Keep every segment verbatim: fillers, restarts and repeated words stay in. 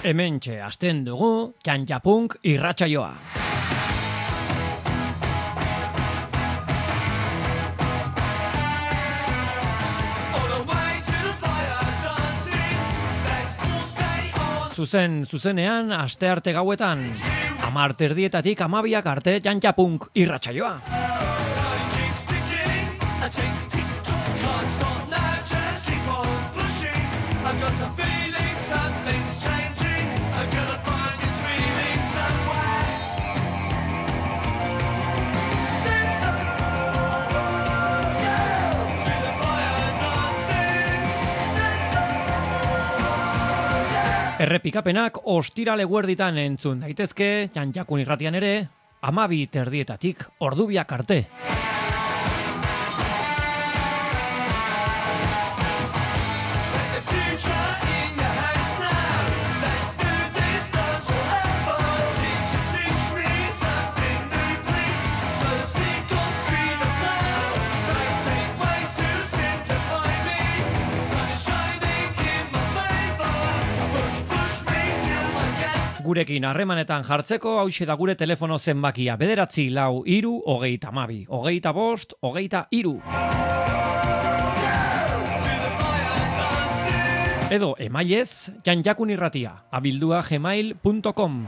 Hementxe hasten dugu Txantxapunk irratsaioa. Zuzen, zuzenean, astearte gauetan, hamar terdietatik hamabiak arte Txantxapunk irratsaioa. Errepikapenak ostirale guerditan entzun daitezke, Txantxakun irratian ere, hamabi terdietatik ordubiak arte. Gurekin harremanetan jartzeko hauxe da gure telefono zenbakia bederatzi lau hiru hogeita hamabi, hogeita bost, hogeita hiru. Edo emailez Txantxakun irratia, abildua gmail punto com.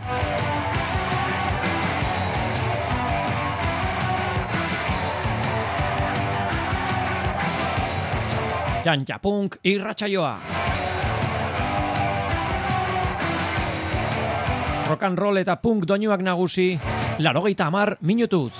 Txantxapunk irratsaioa. Rock and roll eta punk doinuak nagusi, laurogeita hamar minutuz.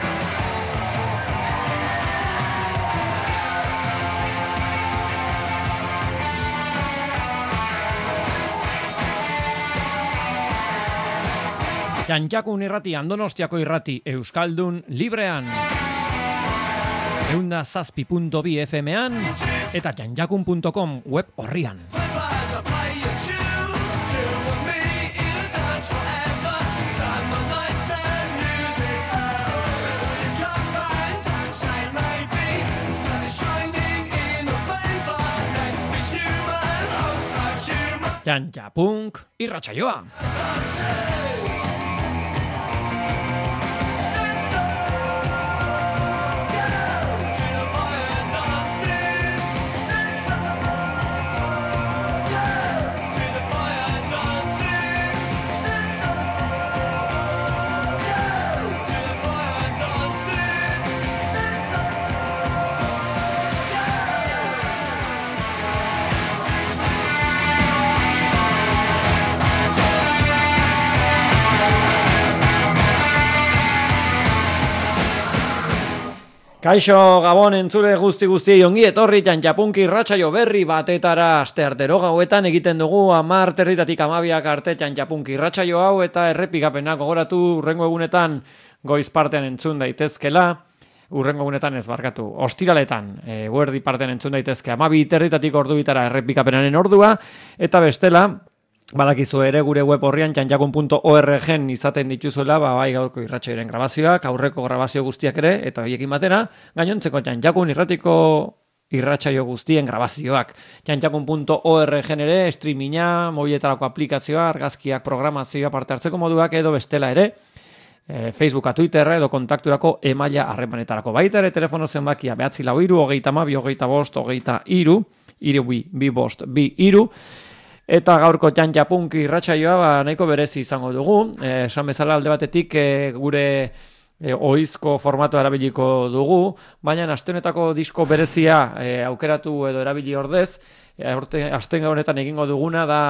Txantxakun irrati, Donostiako irrati, Euskaldun librean. Eunda zazpi punto bi F M-an eta txantxakun punto com web horrian. Txantxapunk irratsaioa. Kaixo, Gabon entzule guzti guzti ongi etorri Txantxapunk irratsaio berri batetara asteartero gauetan egiten dugu hamar terdietatik hamabiak arte Txantxapunk irratsaio hau eta errepikapenak gogoratu urrengo egunetan goiz partean entzun daitezkela, urrengo egunetan ez barkatu, ostiraletan e, guerdi partean entzun daitezke hamabi terdietatik ordu bitara errepikapenaren ordua eta bestela badakizu ere gure web horrian txantxakun punto org-en izaten dituzuela, ba, bai gaurko irratsaioaren grabazioak, aurreko grabazio guztiak ere, eta horiekin batera, gainontzeko Txantxakun irratiko irratsaio guztien grabazioak. txantxakun punto org-en ere, streaminga, mobiletarako aplikazioa, argazkiak, programazioa, parte hartzeko moduak edo bestela ere, e, Facebooka, Twitterra edo kontakturako emaila harremanetarako. Baita ere telefono zenbakia, behatzi lau hiru, hogeita hamabi, hogeita bost, hogeita hiru, hiru bi, bi bost, bi hiru, eta gaurko Txantxapunk irratsaioa ba, nahiko berezi izango dugu. Eh, esan bezala alde batetik eh, gure eh, ohizko formatua erabiliko dugu, baina aste honetako disko berezia eh, aukeratu edo erabili ordez, eh, aste honetan egingo duguna da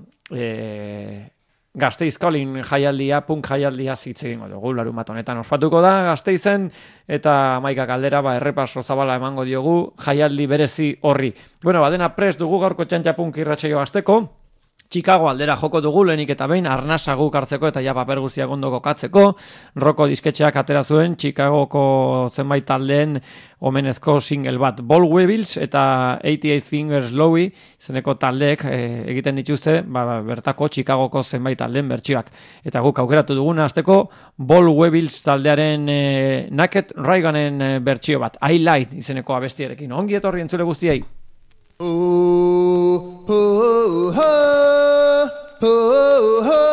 eh, Gasteizkolin jaialdia, punk jaialdia hitz egingo dugu, larunbat honetan ospatuko da Gasteizen eta hamaika kaldera ba, errepaso zabala emango diogu jaialdi berezi horri. Bueno, badena prest dugu gaurko Txantxapunk irratsaioa hasteko. Chicago aldera joko dugu lehenik eta behin arnasa guk hartzeko eta ja paper guztiak ondo kokatzeko. Roko disketxeak atera zuen Chicagoko zenbait taldeen omenezko single bat Ball Webils eta eighty-eight Fingers Louie izeneko taldeek e, egiten dituzte ba, bertako Chicagoko zenbait taldeen bertsioak. Eta guk aukeratu duguna hasteko Ball Webils taldearen e, Naked Rayganen e, bertsio bat, I Light izeneko abestiarekin. Ongi etorri entzule guztiei. Oh, oh, oh, oh, oh, oh.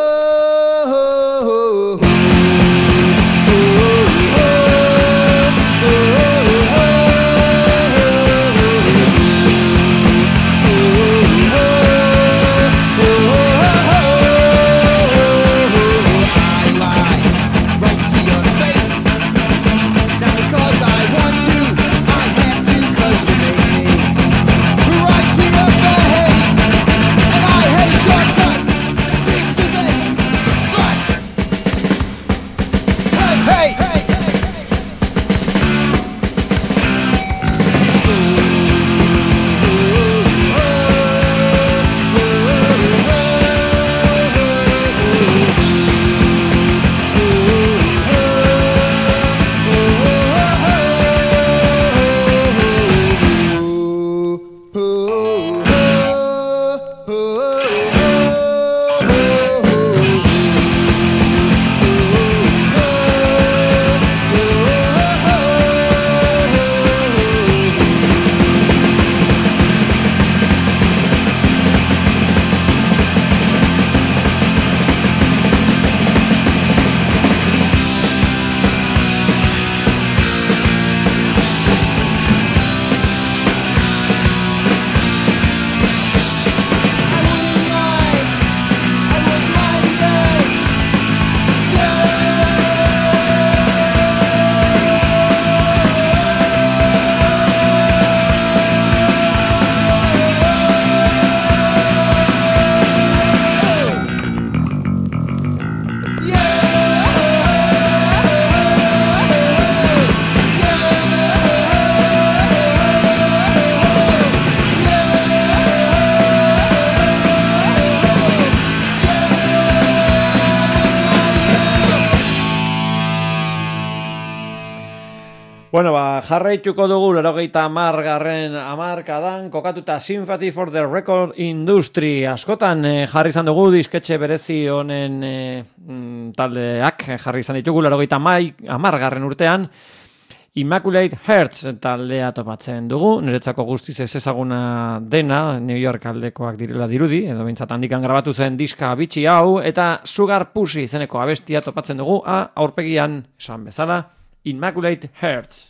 Bueno, ba, jarraituko dugu laurogeita hamar garren hamarkadan kokatuta Sympathy for the Record Industry askotan eh, jarri izan dugu disketxe berezi honen eh, mm, taldeak jarri izan ditugu laurogeita hamar garren urtean Immaculate Hearts taldea topatzen dugu, niretzako guztiz ez ezaguna dena, New York aldekoak direla dirudi, edo bintzat handikan grabatu zen diska bitxi hau, eta Sugar Pussy izeneko abestia topatzen dugu, a, aurpegian esan bezala, Immaculate Hearts.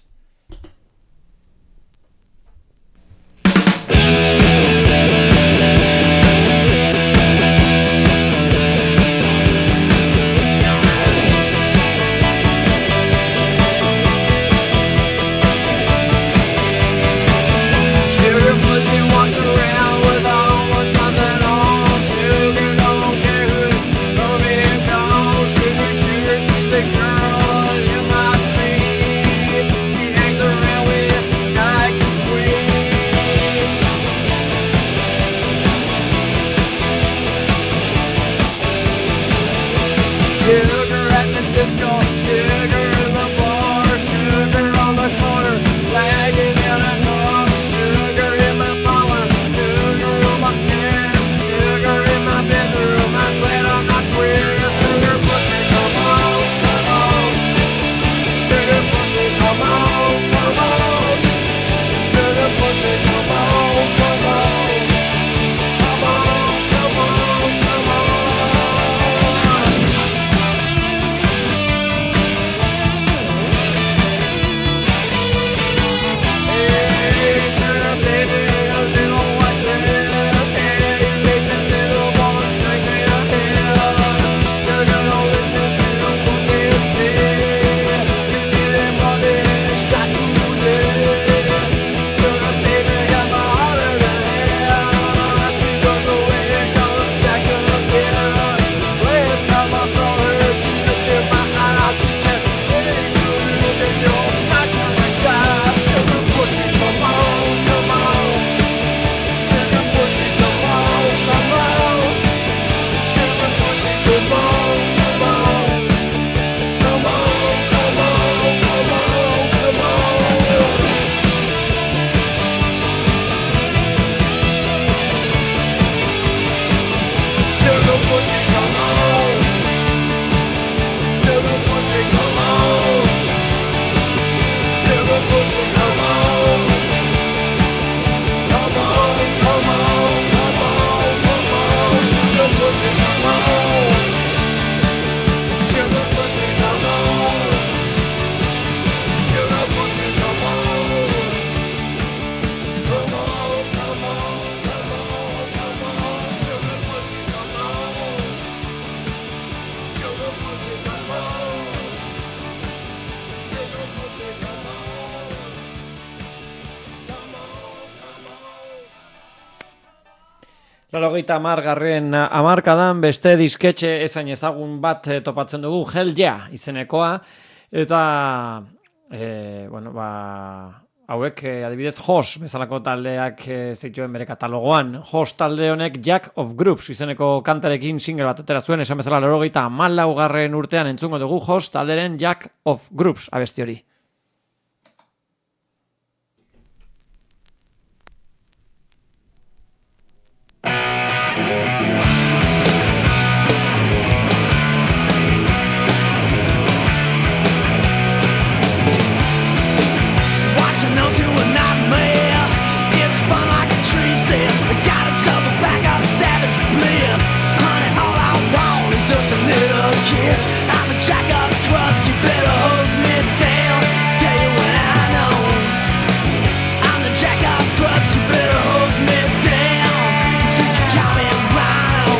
Sugar, she's a girl in my feet. Laurogeita hamargarren hamarkadan beste disketxe ezain ezagun bat eh, topatzen dugu, Hell Yeah izenekoa, eta eh, bueno, ba, hauek eh, adibidez Hoss bezalako taldeak eh, zituen bere katalogoan. Hoss talde honek Jack of Groups izeneko kantarekin single bat atera zuen, esan bezala laurogeita hamalaugarren urtean entzungo dugu Hoss talderen Jack of Groups abesti hori. I'm a jack of clubs, you better hose me down. Tell you what I know. I'm the jack of clubs, you better hose me down. You can call me Rhino.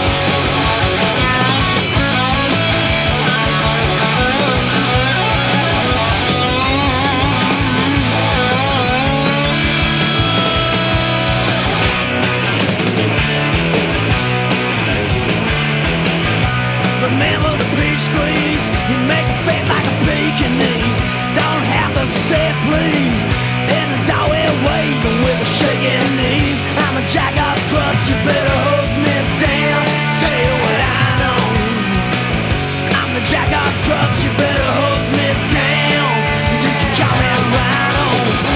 Remember the peach squeeze, you make a face like a Pekingese. Don't have to say please, in the doorway waving with a shaking knee. I'm a jack of clubs, you better hose me down. Tell you what I know. I'm the jack of clubs, you better hose me down. You can call me Rhino.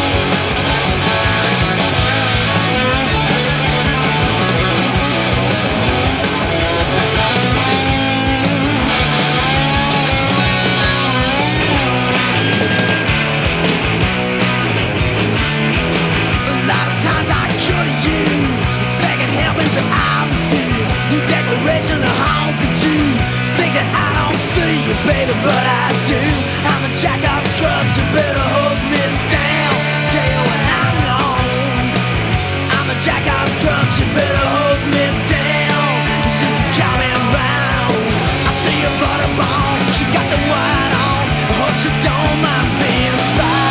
Declaration of home for Jew. Think that I don't see you, baby, but I do. I'm a jack of clubs, you better hose me down. Tell you what I know. I'm a jack of clubs, you better hose me down. You can call me around. I see your butter bone, she got the white on. I hope she don't mind being inspired.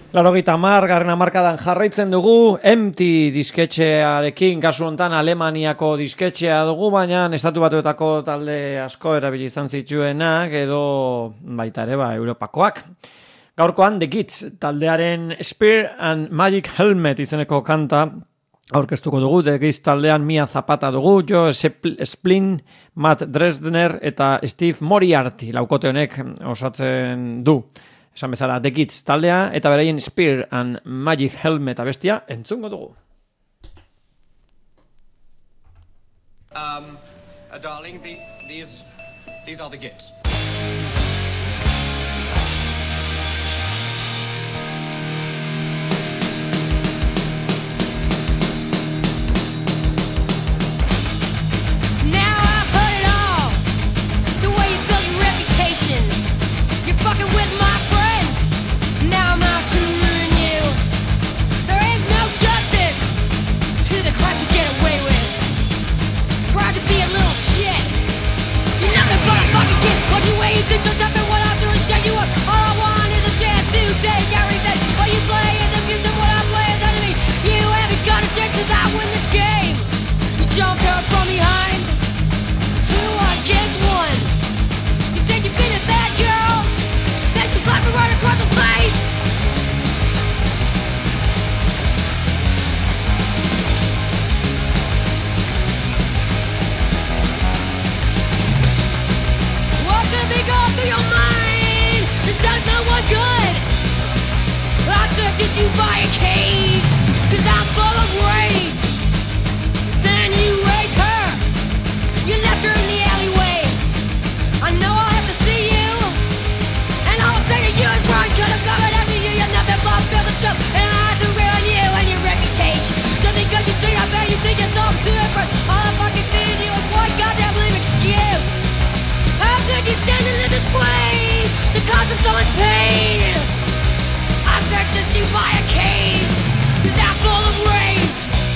Laurogeita hamar, garren hamarkadan jarraitzen dugu, Empty disketxearekin, kasu honetan Alemaniako disketxea dugu, baina estatu batuetako talde asko erabili izan zituenak, edo baita ere, ba, Europakoak. Gaurkoan, The Kids, taldearen Spear and Magic Helmet izeneko kanta, aurkeztuko dugu, The Kids taldean Mia Zapata dugu, Joe Splin, Matt Dresdner eta Steve Moriarty, laukote honek osatzen du. Esan bezala The Kids taldea eta beraien Spear and Magic Helmet abestia entzungo dugu. Um, uh, darling, the, these, these are the Kids. Now I've heard it all. The way you build your reputation. You're fucking with my friends. Now I'm out to ruin you. There is no justice to the crime you get away with. Proud to be a little shit. You're nothing but a fucking kid. What you weigh, you think so tough, and what I'll do is shut you up. All I want is a chance to take everything. What you play is abuse, and what I play is enemy. You haven't got a chance 'cause I win this game. You jumped up from behind. Two against one. You said you've been a bad girl. Then you slapped me right across the face. What could be going through your mind? This does no one good. I searched you by a cage, 'cause I'm full of rage. Then you raped her. You left her in the alleyway. I know I'll have to see you, and all I'm saying to you is run, 'cause I'm coming after you. You're nothing but building stuff, and I have to ruin you and your reputation. Just because you see I bet you think it's all different. All I'm fucking seeing you is one goddamn lame excuse. How could you stand and live this way? The cause of someone's pain. I searched you by a cage, 'cause I'm full of rage.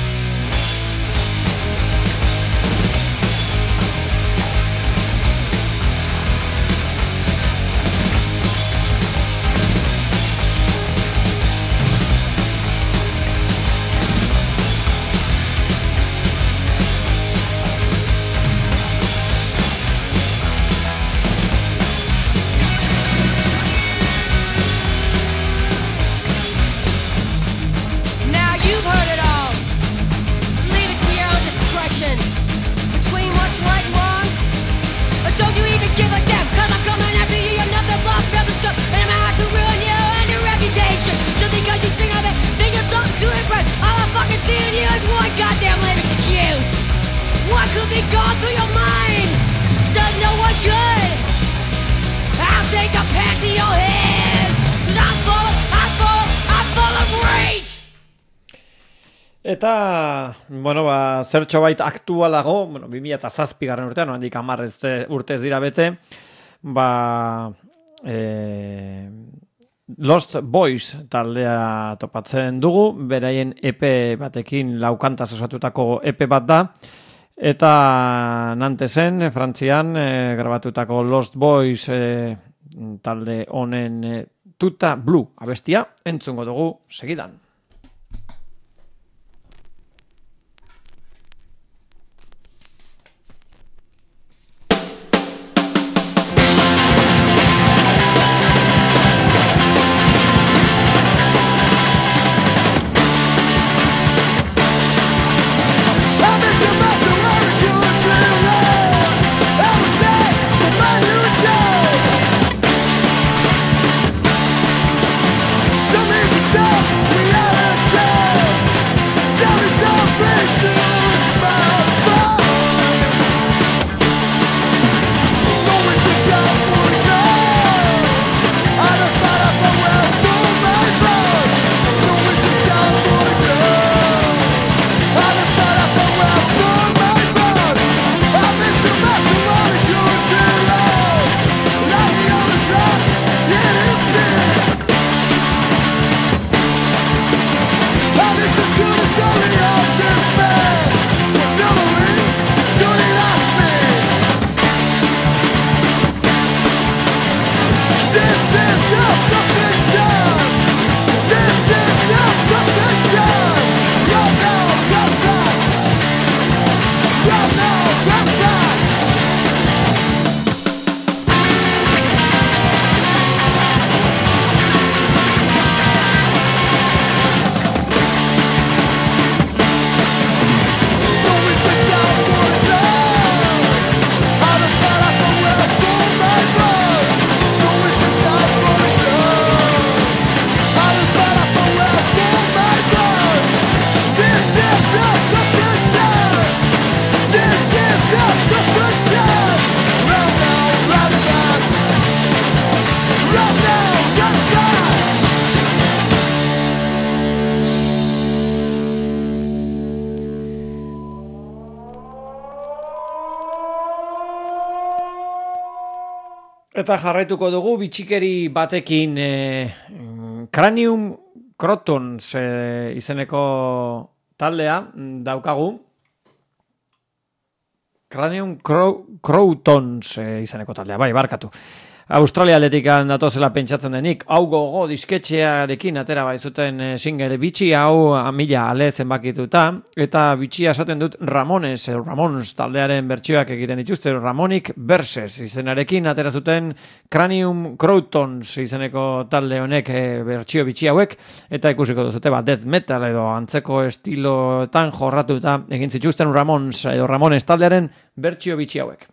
Now you've heard it all. Leave it to your own discretion. Between what's right and wrong, or don't you even give a damn? 'Cause I'm coming after you, you're nothing but building stuff, and I'm out to ruin you and your reputation. Just because you sing of it, think you're something to impress. All I'm fucking seeing you is one goddamn lame excuse. What could be going through your mind? Does no one good. I'll take a pack to your head, 'cause I'm full of, I'm full, I'm full of rage. Eta, bueno, ba, zertxo bait aktualago, bueno, bi mila zazpi garren urtean, no, handik hamar urtez dira bete, ba, e, Lost Boys taldea topatzen dugu, beraien E P batekin laukantaz osatutako E P bat da, eta Nantesen, Frantzian, e, grabatutako Lost Boys e, talde honen e, Tuta Blue abestia, entzungo dugu segidan. I've been too much to worry, you were too long. I was there to find you again. Don't need to stop reality. Tell me celebration is my fault. Don't waste your time for a girl. I just might have been well through my blood. Don't waste your time for a girl. I just thought I felt well through my blood. I've been too much to worry, you're too loud. Like the other drugs, it is this. I listen to the story of this man. Silvery, soon he lost me. This is the perfect time. This Eta jarraituko dugu bitxikeri batekin e, Cranium Crotons e, izeneko taldea daukagu. Cranium Crotons e, izeneko taldea, bai, barkatu. Australia aldetik datozela pentsatzen denik, hau gogo disketxearekin atera bai zuten e, single bitxi hau mila ale zenbakituta, eta bitxia esaten dut Ramones, Ramones taldearen bertsioak egiten dituzte, Ramonik Verses izenarekin atera zuten Cranium Crotons izeneko talde honek e, bertsio bitxi hauek, eta ikusiko duzute, ba, death metal edo antzeko estilotan jorratuta egin zituzten Ramones edo Ramones taldearen bertsio bitxi hauek.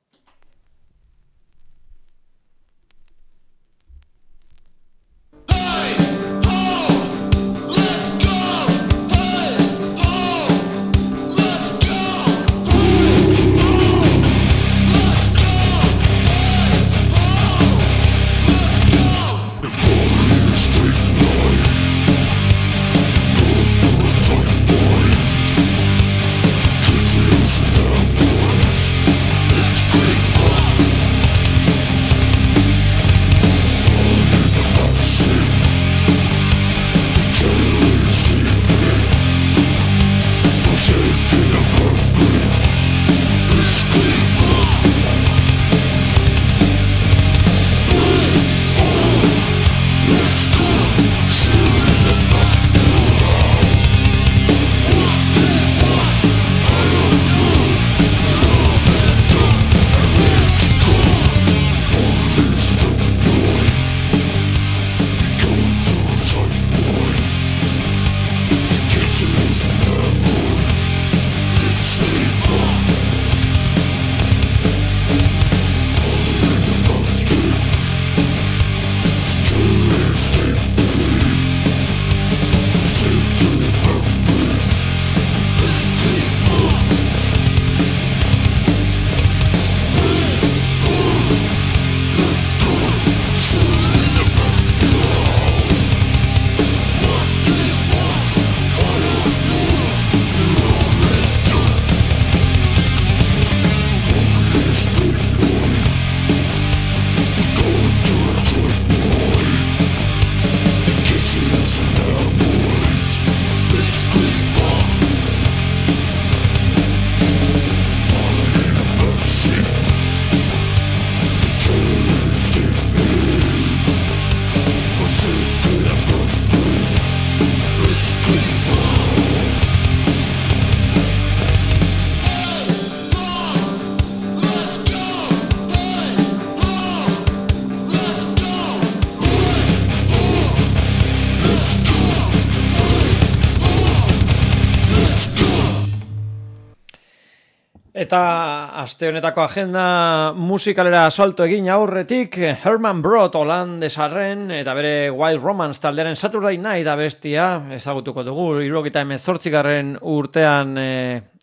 Eta aste honetako agenda musikalera salto egin aurretik, Herman Brood holandesarren eta bere Wild Romance taldearen Saturday Night abestia ezagutuko dugu. hirurogeita hemezortzigarren urtean e,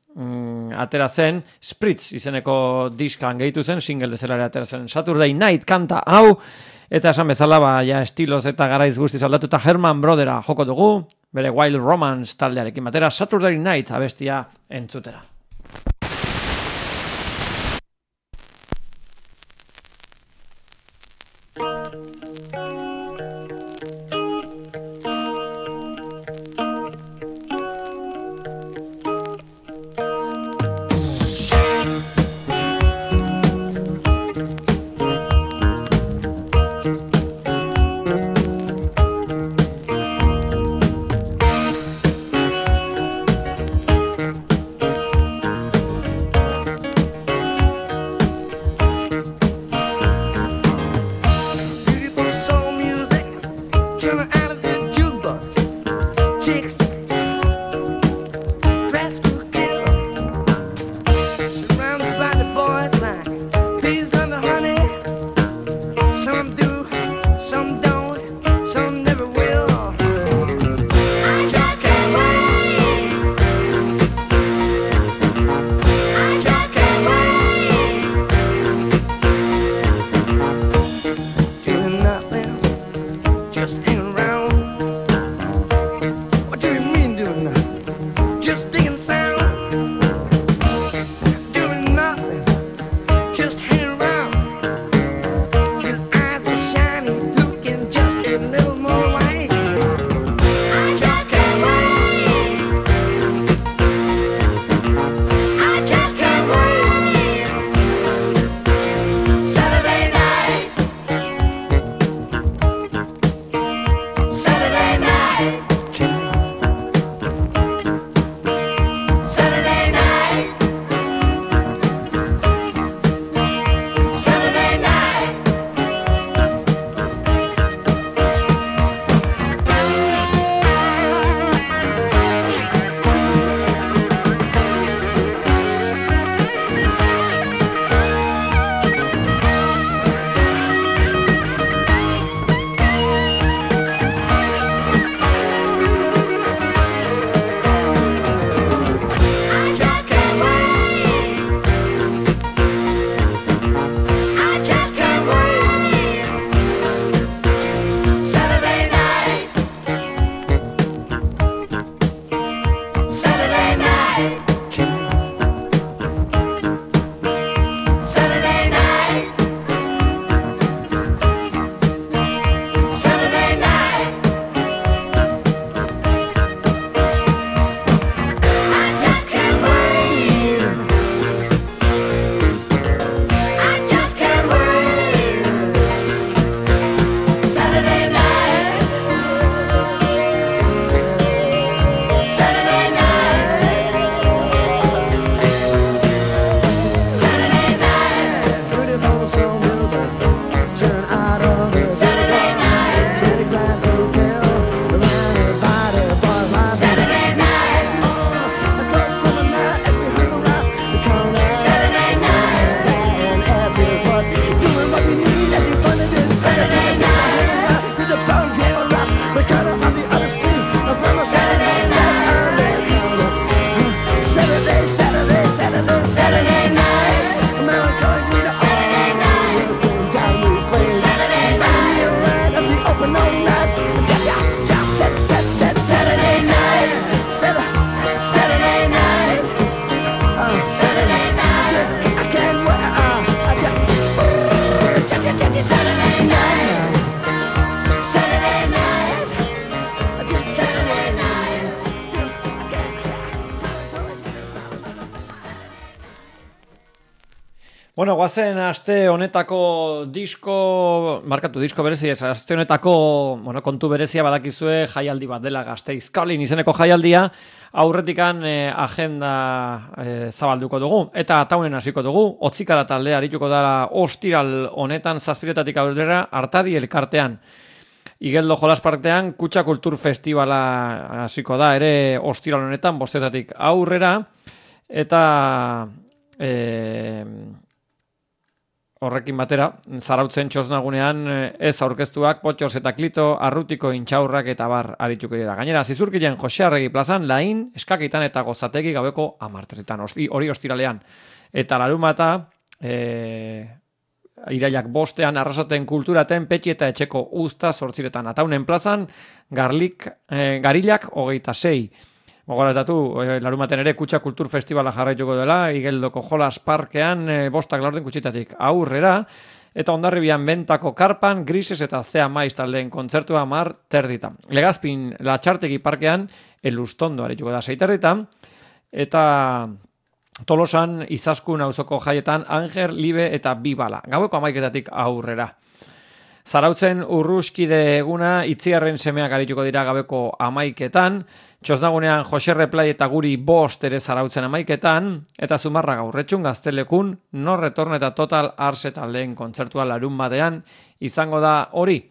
mm, atera zen, Spritz izeneko diskan gehitu zen, single dezelare atera zen Saturday Night kanta hau, eta esan bezala, ba, ja estiloz eta garaiz guztiz aldatuta Herman Broodera joko dugu, bere Wild Romance taldearekin batera Saturday Night abestia entzutera. Bueno, guazen aste honetako disko, markatu disko berezi, ez, aste honetako bueno, kontu berezia badakizue jaialdi bat dela Gasteiz Calling izeneko jaialdia, aurretikan eh, agenda eh, zabalduko dugu, eta taunen hasiko dugu, Otzikara taldea arituko dara ostiral honetan zazpiretatik aurrera Artadi elkartean. Igeldo Jolaspartean Kutxa Kultur Festivala hasiko da ere ostiral honetan bostetatik aurrera, eta eh, horrekin batera, Zarautzen txosnagunean ez aurkeztuak, Potxos eta Klito, Arrutiko intxaurrak eta bar arituko dira. Gainera, Zizurkilen Jose Arregi plazan, Lain, Eskakitan eta Gozategi gaueko amarterritan, hori ostiralean. Eta larumata, e, irailak bostean, Arrasaten Kulturaten, Petxi eta Etxeko Uzta sortziretan. Ataunen plazan, Garlik, e, Garilak hogeita sei. Gogoratatu, larumaten ere Kutxa Kultur Festivala jarraituko dela, Igeldoko Jolas Parkean, e, bostak laurden kutsitatik aurrera, eta Hondarribian Bentako Karpan, Grises eta Zea Maiz taldeen kontzertua mar terdita. Legazpin Latxartegi Parkean, Elustondo arituko da seiterditan, eta Tolosan Izaskun auzoko jaietan Anger, Libe eta Bibala. Gaueko amaiketatik aurrera. Zarautzen Urruskide eguna Itziarren semeak arituko dira gabeko amaiketan, Txosnagunean Joserre Plai eta Guri bost ere Zarautzen amaiketan, eta Zumarra Gaurretxun Gaztelekun No Retorn eta Total Arse taldeen kontzertua larun batean izango da hori.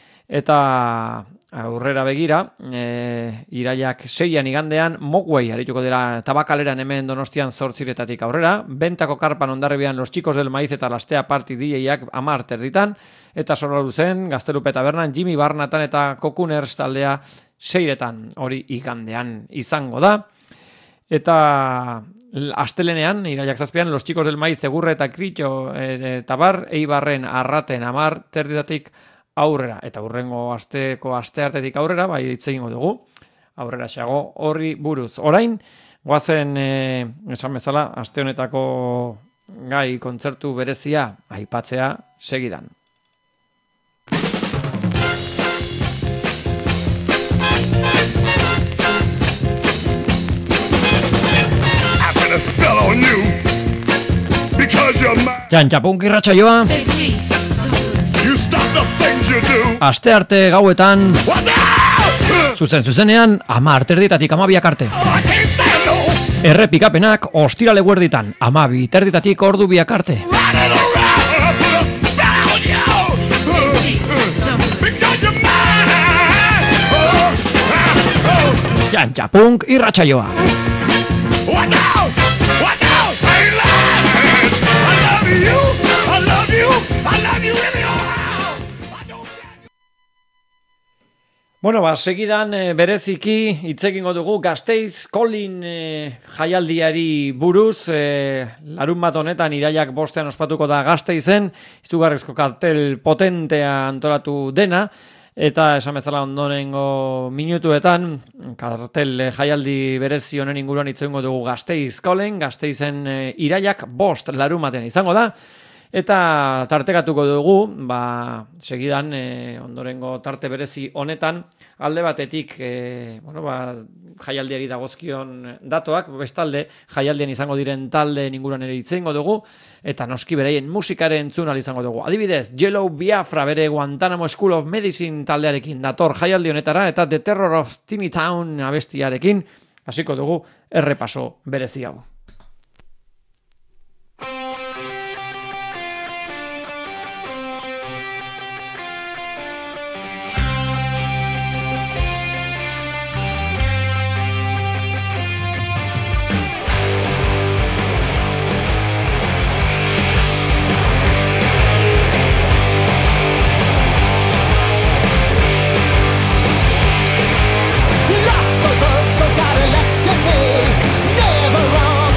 Eta aurrera begira, e, iraiak seian igandean, Mogwai arituko dira Tabakaleran hemen Donostian zortziretatik aurrera, Bentako Karpan Hondarribian Los Chicos del Maiz eta Lastea Party D J-ak amar terditan, eta Solaluzen, Gaztelupe Tabernan, Jimmy Barnatan eta Kokuners taldea seiretan hori igandean izango da. Eta astelenean, iraiak zazpian, Los Chicos del Maiz, Egurre eta Kritxo e, eta bar, Eibarren Arraten amar terditatik aurrera, eta hurrengo asteko asteartetik aurrera, bai hitz egingo dugu, aurrera xago horri buruz. Orain, goazen, e, esan bezala, aste honetako gai kontzertu berezia aipatzea segidan. Txantxapunk irratsaioa. Aste arte gauetan zuzen zuzenean ama terditatik amabiak arte. Errepikapenak ostirale guerditan amabi terditatik ordu biak arte. Txantxapunk irratsaioa. Bueno, ba, segidan e, bereziki hitz egingo dugu Gasteiz Calling e, jaialdiari buruz, e, larun bat honetan iraiak bostean ospatuko da Gasteizen, izugarrizko kartel potentea antolatu dena, eta esan bezala ondorengo minutuetan kartel jaialdi berezi honen inguruan hitz egingo dugu Gasteiz Calling, Gasteizen e, iraiak bost larun batean izango da. Eta tartekatuko dugu, ba, segidan, e, ondorengo tarte berezi honetan, alde batetik, e, bueno, ba, jaialdiari dagozkion datoak, bestalde, jaialdian izango diren talde inguruan ere hitz egingo dugu, eta noski bereien musikaren entzun ahal izango dugu. Adibidez, Yellow Biafra bere Guantanamo School of Medicine taldearekin dator jaialdi honetara, eta The Terror of Teeny Town abestiarekin, hasiko dugu errepaso berezi hau. Lost the votes, so got elected me. Never wrong.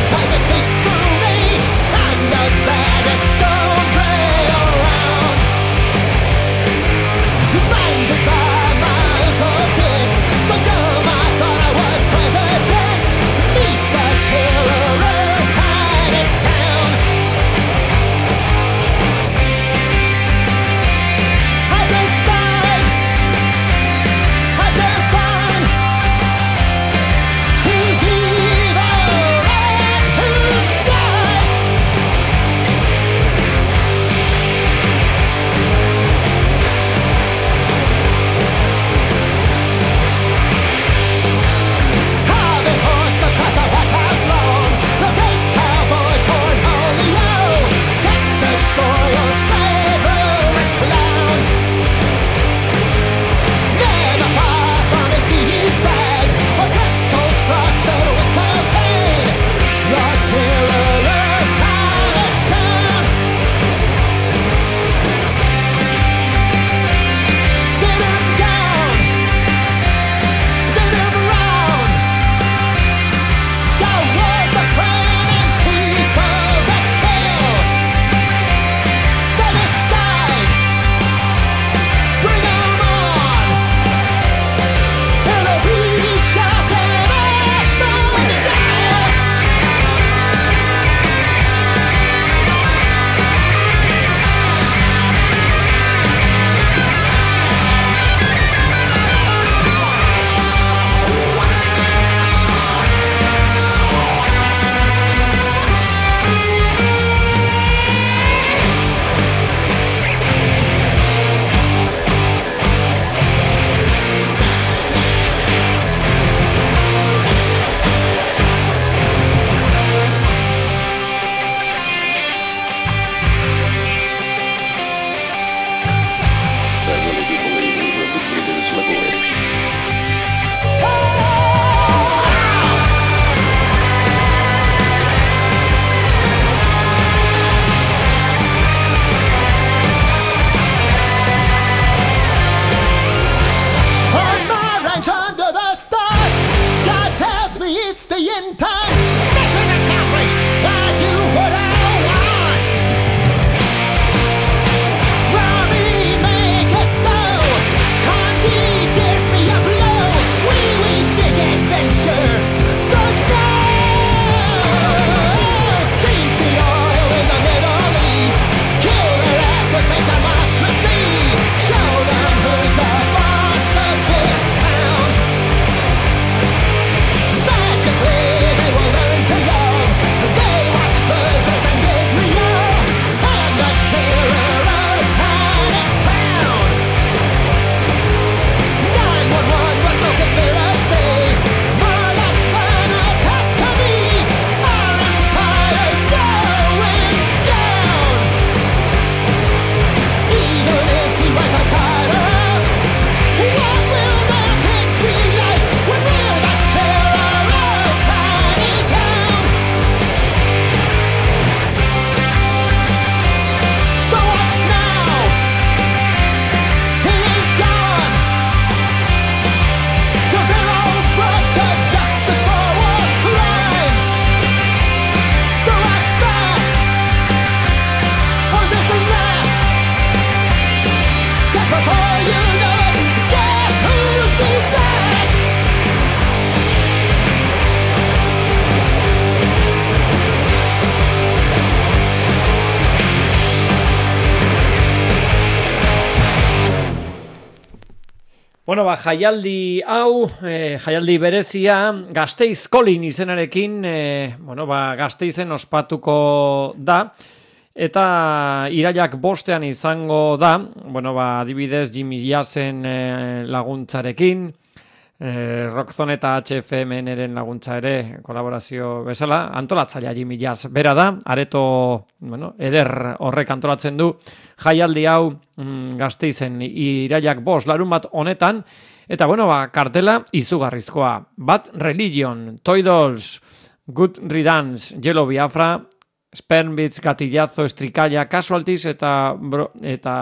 Bueno, ba, jaialdi hau, eh, jaialdi berezia, Gasteiz Kolin izenarekin, eh, bueno, ba, Gasteizen ospatuko da, eta irailak bostean izango da, bueno, ba, adibidez Jimmy Jazzen eh, laguntzarekin, eh, Rockzone eta H F M-ren laguntza ere, kolaborazio bezala, antolatzailea Jimmy Jazz bera da, areto, bueno, eder horrek antolatzen du, jaialdi hau mm, Gasteizen irailak bost larun bat honetan, eta bueno, ba, kartela izugarrizkoa. Bad Religion, Toy Dolls, Good Riddance, Yellow Biafra, Spermbits, Gatillazo, Estricalla, Casualties eta, bro, eta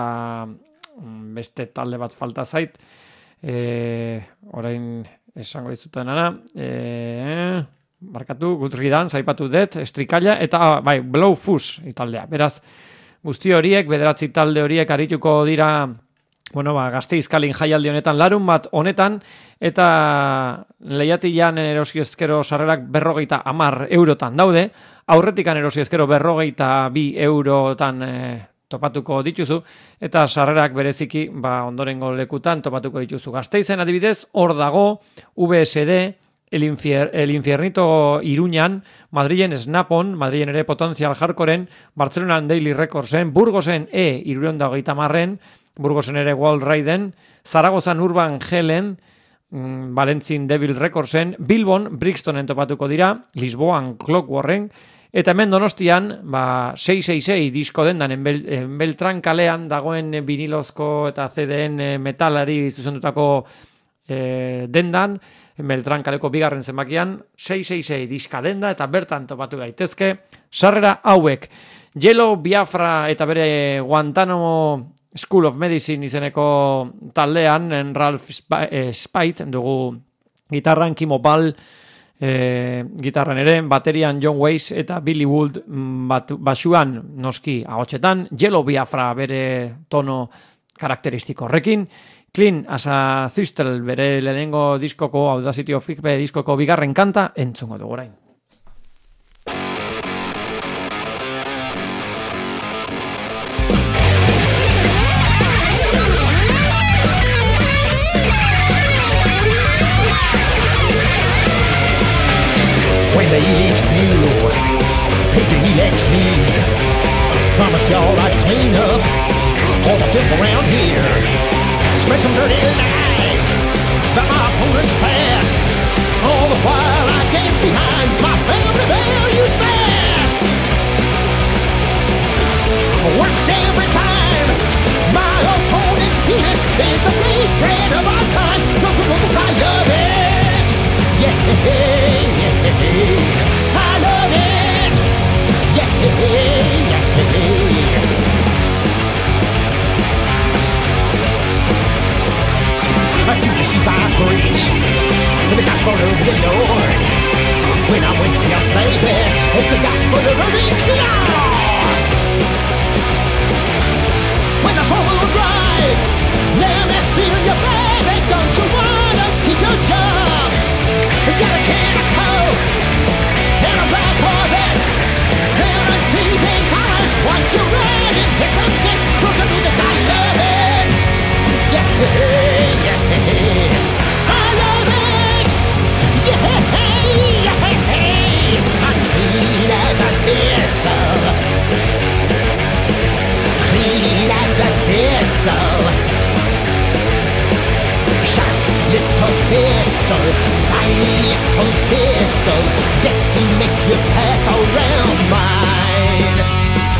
beste talde bat falta zait, e, orain esango dizutenana, e, markatu, Good Riddance, aipatu dut, Estricalla, eta bai, Blow Fuzz taldea. Beraz, guzti horiek, bederatzi talde horiek arituko dira, bueno, ba, Gasteiz Kalin jaialdi honetan, larun bat honetan, eta lehiatilan erosi ezkero sarrerak berrogeita amar eurotan daude, aurretikan erosi ezkero berrogeita bi eurotan e, topatuko dituzu, eta sarrerak bereziki, ba, ondorengo lekutan topatuko dituzu. Gasteizen adibidez, hor dago, V S D, El, infier, el Infiernito Iruñan, Madrilen Snapon, Madrilen ere Potential Hardcoren, Bartzelonan Daily Recordsen, Burgosen E, Irureunda hogeita marren, Burgosen ere Wall Raiden, Zaragozan Urban Helen, mm, Valentzin Devil Recordsen, Bilbon, Brixtonen topatuko dira, Lisboan Clockworken, eta hemen Donostian, ba, sei sei sei disko dendan, en, Bel, en Beltran kalean dagoen vinilozko eta C D-en metalari zuzendutako eh, dendan, Beltran kaleko bigarren zenbakian, sei sei sei diska denda eta bertan topatu gaitezke, sarrera hauek. Yellow Biafra eta bere Guantanamo School of Medicine izeneko taldean, en Ralph Spite dugu gitarran, Kimo Ball, e, gitarran ere, baterian John Weiss eta Billy Wood bat, basuan noski ahotsetan, Yellow Biafra bere tono karakteristiko horrekin, Clean as a Thistle bere lehenengo diskoko, Audacity of Igbe diskoko bigarren kanta, entzungo dugu orain. When the E H Q picked to elect me, promised y'all I'd clean up all the filth around here. Spread some dirty lies about my opponent's past, all the while I dance behind my family values mask. Works every time. My opponent's penis is the main thread of our time. Don't you know that I love it? Yeah, yeah, I love it. Yeah, yeah. To the sheep I preach, the gospel of the Lord. When I'm with you, baby, it's the gospel of the rich Lord. When the four-wheel drive, let me feel you, baby. Don't you wanna keep your job? Got a can of Coke and a black Corvette, and a three-pin tires. Once you're riding, it's not stick. Don't you know that I love it? Yeah, yeah, yeah. I love it! Yeah, yeah, I'm clean as a thistle, clean as a thistle. Sharp little thistle, spiny little thistle, best to make your path around mine.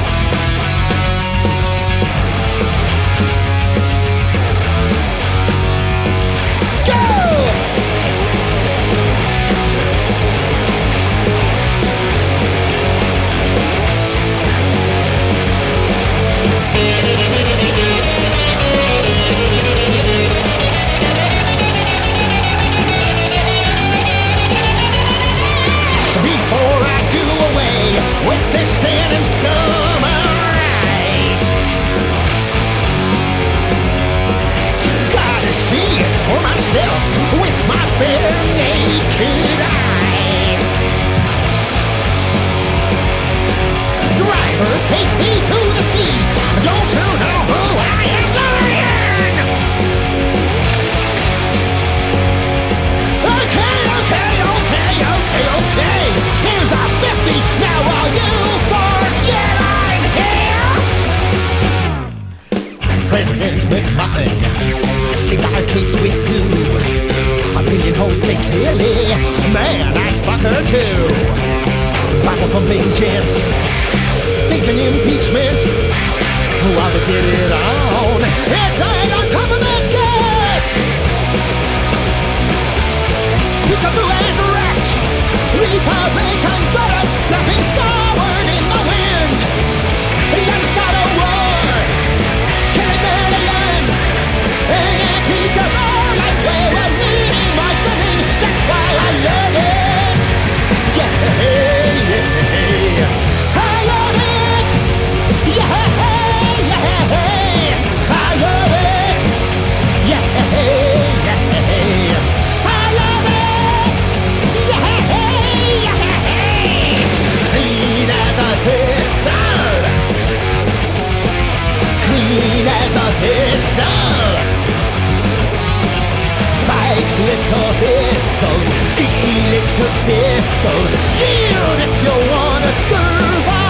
With this sin and scum, alright. Gotta see it for myself with my bare naked eye. Driver, take me to the seas. Don't you know who I am, Lion? president with muffin, cigar cakes with goo. A billion hoes say clearly, man, I'd fuck her too. Bible thumping chants, staging impeachment, while they get it on, it died on top of that desk. Peekaboo and wretch, Republican buttocks flapping starward in the wind. Let's start a war, killing millions, and if each other like we were leading by singing. That's why I love it. Yeah, yeah, I love it. Yeah, yeah, I love it. Yeah, yeah, I love it. Yeah, yeah, clean as a pistol, clean as a pistol. Spiked little pistol, sticky little pistol. Yield if you wanna survive.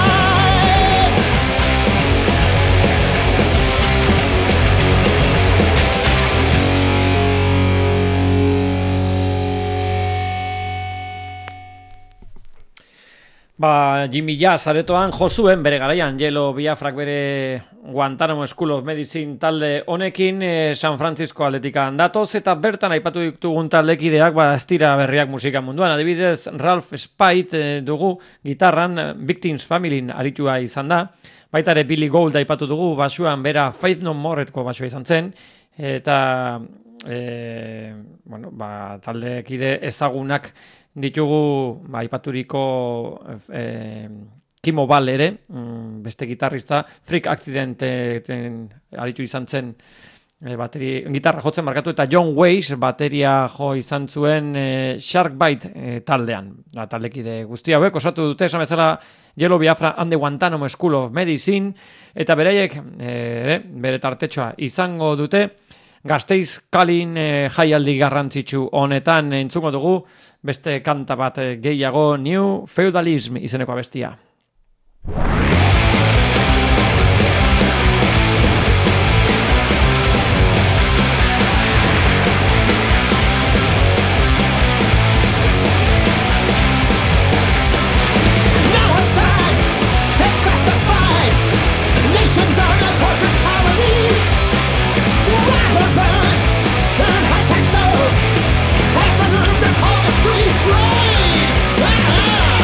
Ba, Jimmy Jazz aretoan jozuen bere garaian Yellow Biafrak bere Guantanamo School of Medicine talde honekin eh, San Francisco aldetikan datoz eta bertan aipatu ditugun taldekideak ba ez dira berriak musika munduan. Adibidez, Ralph Spite eh, dugu gitarran Victims Familyn aritua izan da. Baita ere Billy Gould aipatu dugu basuan bera Faith No Moretko basua izan zen eta eh, bueno, ba, taldekide ezagunak ditugu ba, aipaturiko eh, Kimo Ball ere, mm, beste gitarrista, Freak Accident eh, aritu izan zen eh, bateri, gitarra jotzen markatu, eta John Weiss bateria jo izan zuen eh, Sharkbite eh, taldean. Da, taldekide guzti hauek osatu dute, esan bezala Yellow Biafra and the Guantanamo School of Medicine, eta beraiek eh, bere tartetxoa izango dute, Gasteiz Kalin eh, jaialdi garrantzitsu honetan entzungo dugu beste kanta bat eh, gehiago New Feudalism izeneko abestia. Now it's time, text classified. Nations are now corporate colonies. Rival birds and high-tech souls have the nerve to call this free trade. Ah!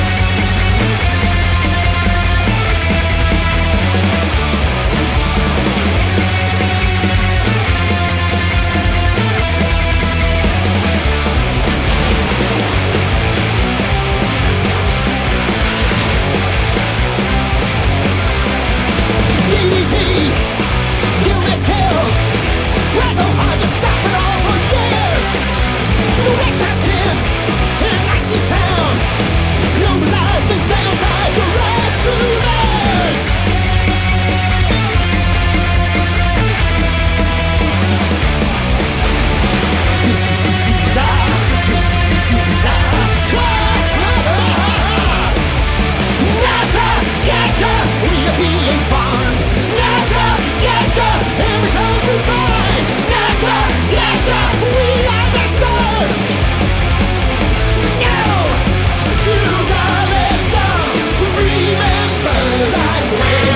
D D T, unit kills. Try so hard to stop it all for years. So acceptance in nineteen towns. Globalized and downsized for red suitors. NASA, getcha, we are being farmed. NASA, getcha, every time we buy. NASA, getcha, we are the stars. No, feudalism, remember that way.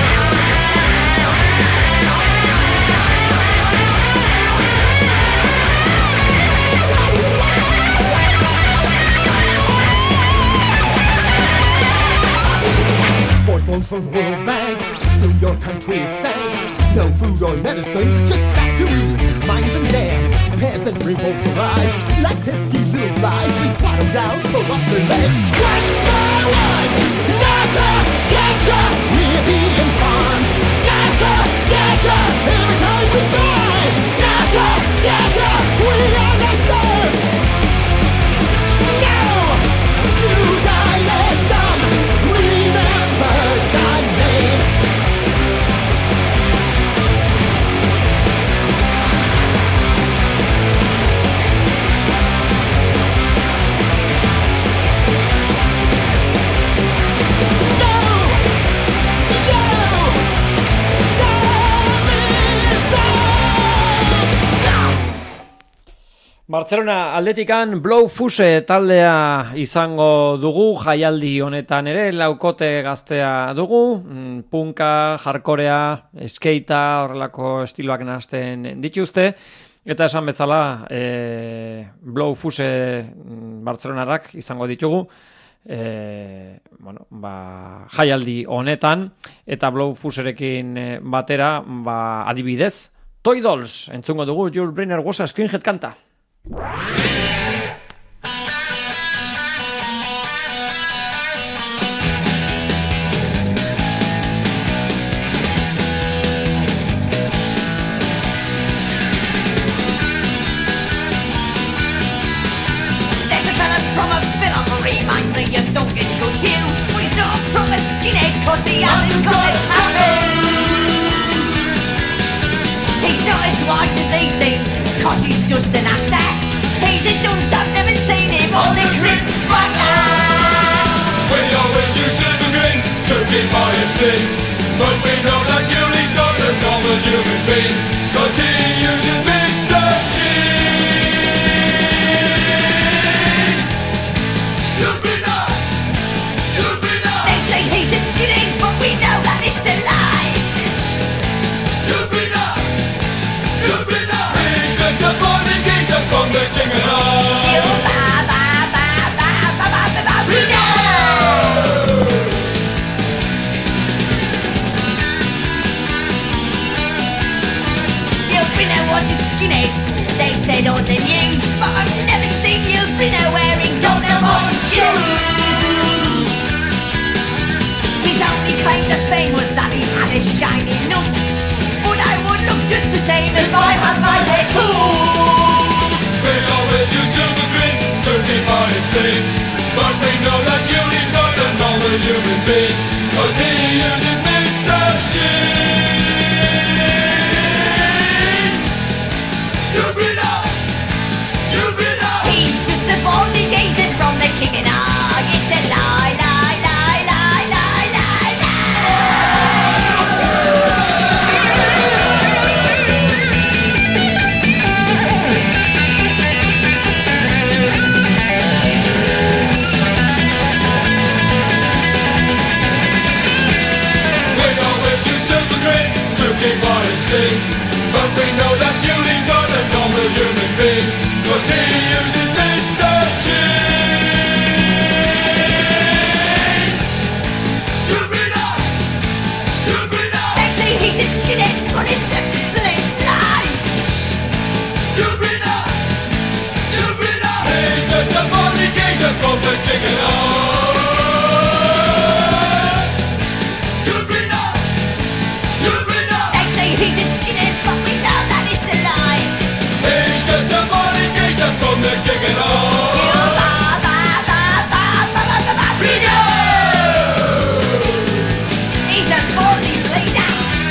Forced loans from the World Bank, soon your country is sank. No food or medicine, just factories, mines and dams. Peasant revolts arise, like pesky little flies. We swat them down, pull up their legs. One by one, NASA, getcha, we're being farmed. NASA, getcha, every time we die. NASA, getcha, we are the stars. No, feudalism, remember thy name. No, yeah. Barcelona aldetikan Blow Fuse taldea izango dugu, jaialdi honetan ere laukote gaztea dugu, punka, hardcorea, skatea, horrelako estiloak nahasten dituzte, eta esan bezala e, Blow Fuse Barcelonarak izango ditugu, e, bueno, ba, jaialdi honetan, eta Blow Fuserekin batera, ba, adibidez, Toy Dolls, entzungo dugu, Jules Brynner was a Skinhead kanta. Cause he's just an actor. He's a dunce, I've never seen him on the grip fucker. We always use silver green to keep by his skin, but we know that Yuli's not a normal human being, cause he uses Mister Sheen. You'll be there, you'll be there. They say he's a skinhead, but we know that it's a lie. You'll be there, you'll be there. The body geezer from the king and all. You ba ba ba ba ba ba ba ba we know. Gil Brynner was a skinhead, they said on the news, but I've never seen Gil Brynner wearing Donovan shoes. His only claim to fame was that he had a shiny nut, but I would look just the same if I had my head cool. We always use silver green to keep on his clean, but we know that Yuli's not a normal human being, cause he uses Mister Sheen. You'll be there, you'll be there. He's just a baldy geezer from the king and I. It's a lie, lie, lie, lie, lie, lie, but we know that Yuli's not a normal human being, cause he uses Mister Sheen. You'll be there, you'll be there. they say he's a skinhead, but it's a plain lie. You'll be there, you'll be there. He's just a body geezer from the king and all. You'll be there, you'll be there. They say he's a skinhead, but we know that it's a lie. He's just a body geezer from the king and all. You ba ba ba ba ba ba ba ba we know. He's a baldy bleeder.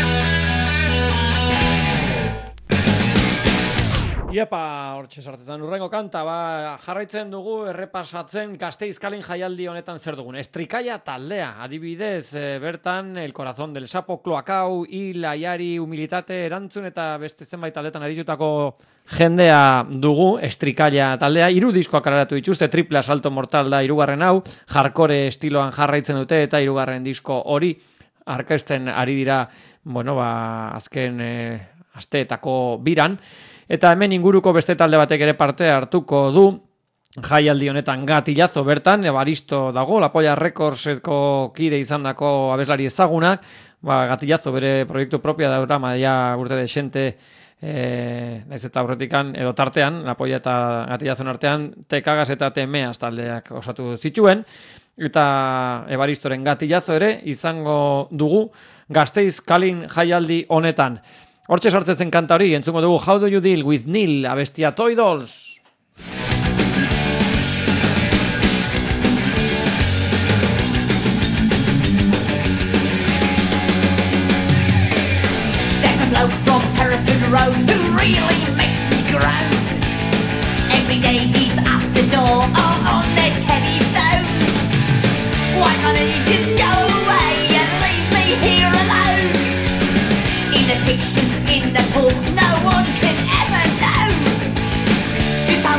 Iepa, hortxe sartzen urrengo kanta, ba, jarraitzen dugu errepasatzen Gasteiz Kalin jaialdi honetan zer dugun. Estrikaia taldea, adibidez, e, bertan El Corazón del Sapo, Kloakau, Hil, Aiari, Humilitate, Erantzun eta beste zenbait taldetan aritutako jendea dugu, Estrikaia taldea. Hiru diskoak kaleratu dituzte, Triple Asalto Mortal da hirugarren hau, hardcore estiloan jarraitzen dute eta hirugarren disko hori arkesten ari dira, bueno, ba, azken e, asteetako biran. Eta hemen inguruko beste talde batek ere parte hartuko du jaialdi honetan Gatillazo bertan, Evaristo dago, La Polla Recordseko kide izandako abeslari ezagunak, ba, Gatillazo bere proiektu propia daura, maia urte de xente, e, naiz eta aurretikan edo tartean, La Polla eta Gatillazon artean, Te Cagas eta Te Meas taldeak osatu zituen, eta Evaristoren Gatillazo ere izango dugu Gasteiz Kalin jaialdi honetan. Hortxe sartzen kanta hori, entzungo dugu How Do You Deal With Neil, abestia Toy Dolls. There's a bloke from Hereford Road who really makes me groan. Every day he's at the door or on the telephone. Why can't he just go away and leave me here alone? In the pictures in the pool, no one can ever know just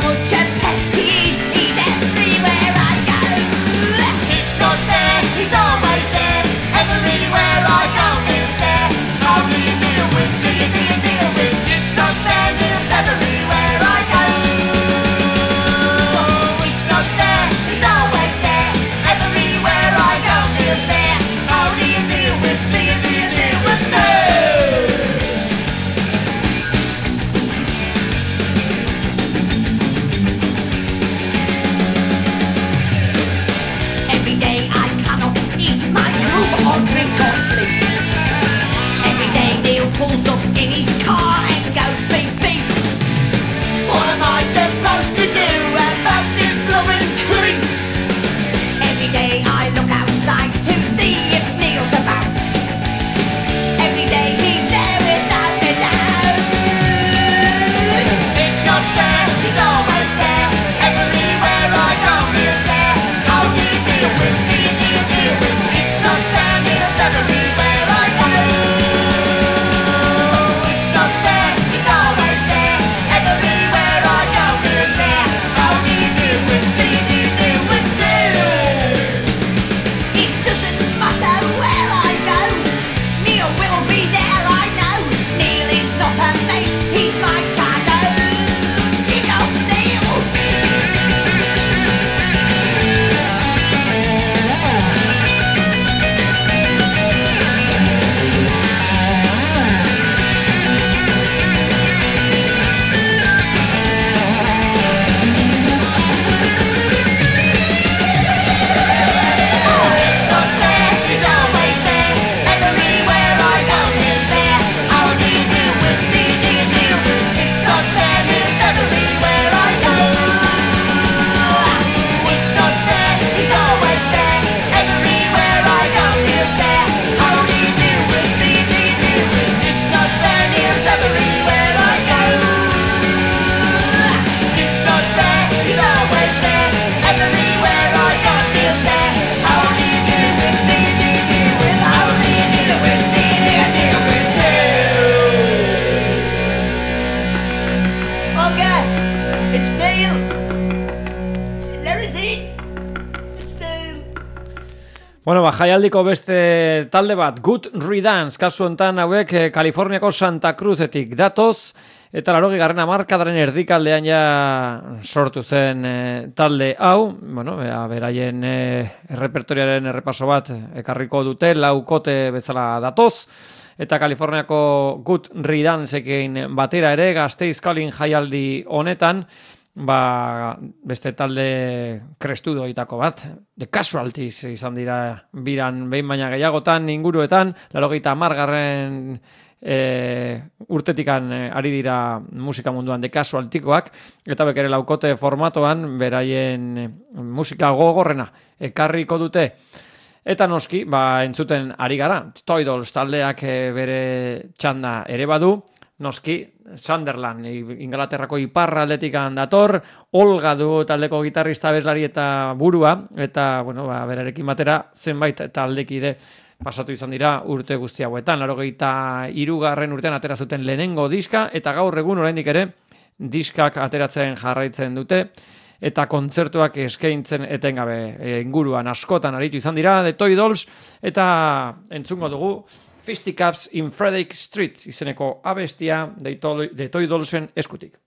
Bueno, ba, jaialdiko beste talde bat, Good Riddance, kasu honetan hauek eh, Kaliforniako Santa Cruzetik datoz, eta larogi garren hamarkadaren erdikaldean ja sortu zen eh, talde hau, bueno, bea, beraien eh, errepertoriaren errepaso bat ekarriko dute, laukote bezala datoz, eta Kaliforniako Good Riddanceekin batera ere, Gasteiz Kalin jaialdi honetan, ba, beste talde krestudoitako bat, The Casualties izan dira biran behin baina gehiagotan, inguruetan, larogeita hamargarren e, urtetikan ari dira musika munduan The Casualtikoak, eta bekere laukote formatoan beraien musika gogorrena ekarriko dute. Eta noski, ba, entzuten ari gara, Toy Dolls taldeak bere txanda ere badu, noski, Sunderland, Ingalaterrako iparraldetikan dator, Olga du taldeko gitarrista abeslari eta burua, eta, bueno, ba, berarekin batera zenbait taldekide pasatu izan dira urte guzti hauetan. Laurogeita hirugarren urtean atera zuten lehenengo diska, eta gaur egun oraindik ere diskak ateratzen jarraitzen dute, eta kontzertuak eskaintzen etengabe e, inguruan askotan aritu izan dira, The Toy Dolls, eta entzungo dugu Fisticuffs in Frederick Street izeneko abestia The Toy Dollsen eskutik.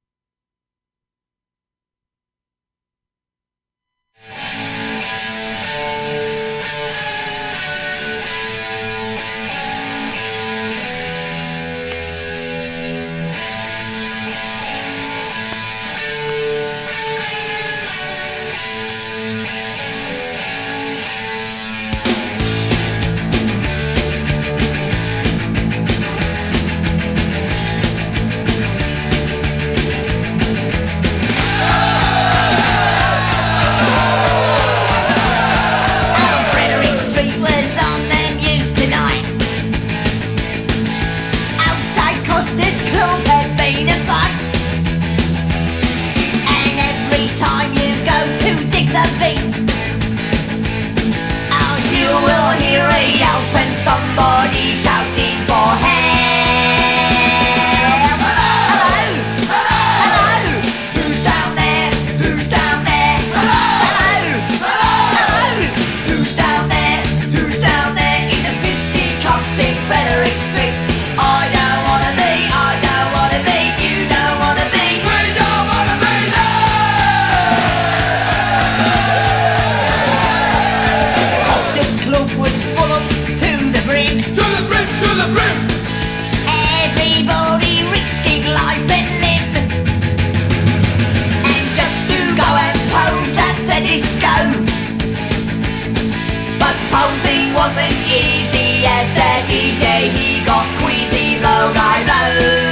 Somebody shouting for help. Hello, hello, hello. Who's down there? Who's down there? Hello, hello, hello. Who's down there? Who's down there in the Fisticuffs in Frederick Street? I don't wanna be, I don't wanna be, you don't wanna be, we don't wanna be there. Costa's Club was full of brim. To the brim, to the brim. Everybody risking life and limb, and just to go and pose at the disco. But posing wasn't easy, as the D J he got queasy, blow by blow.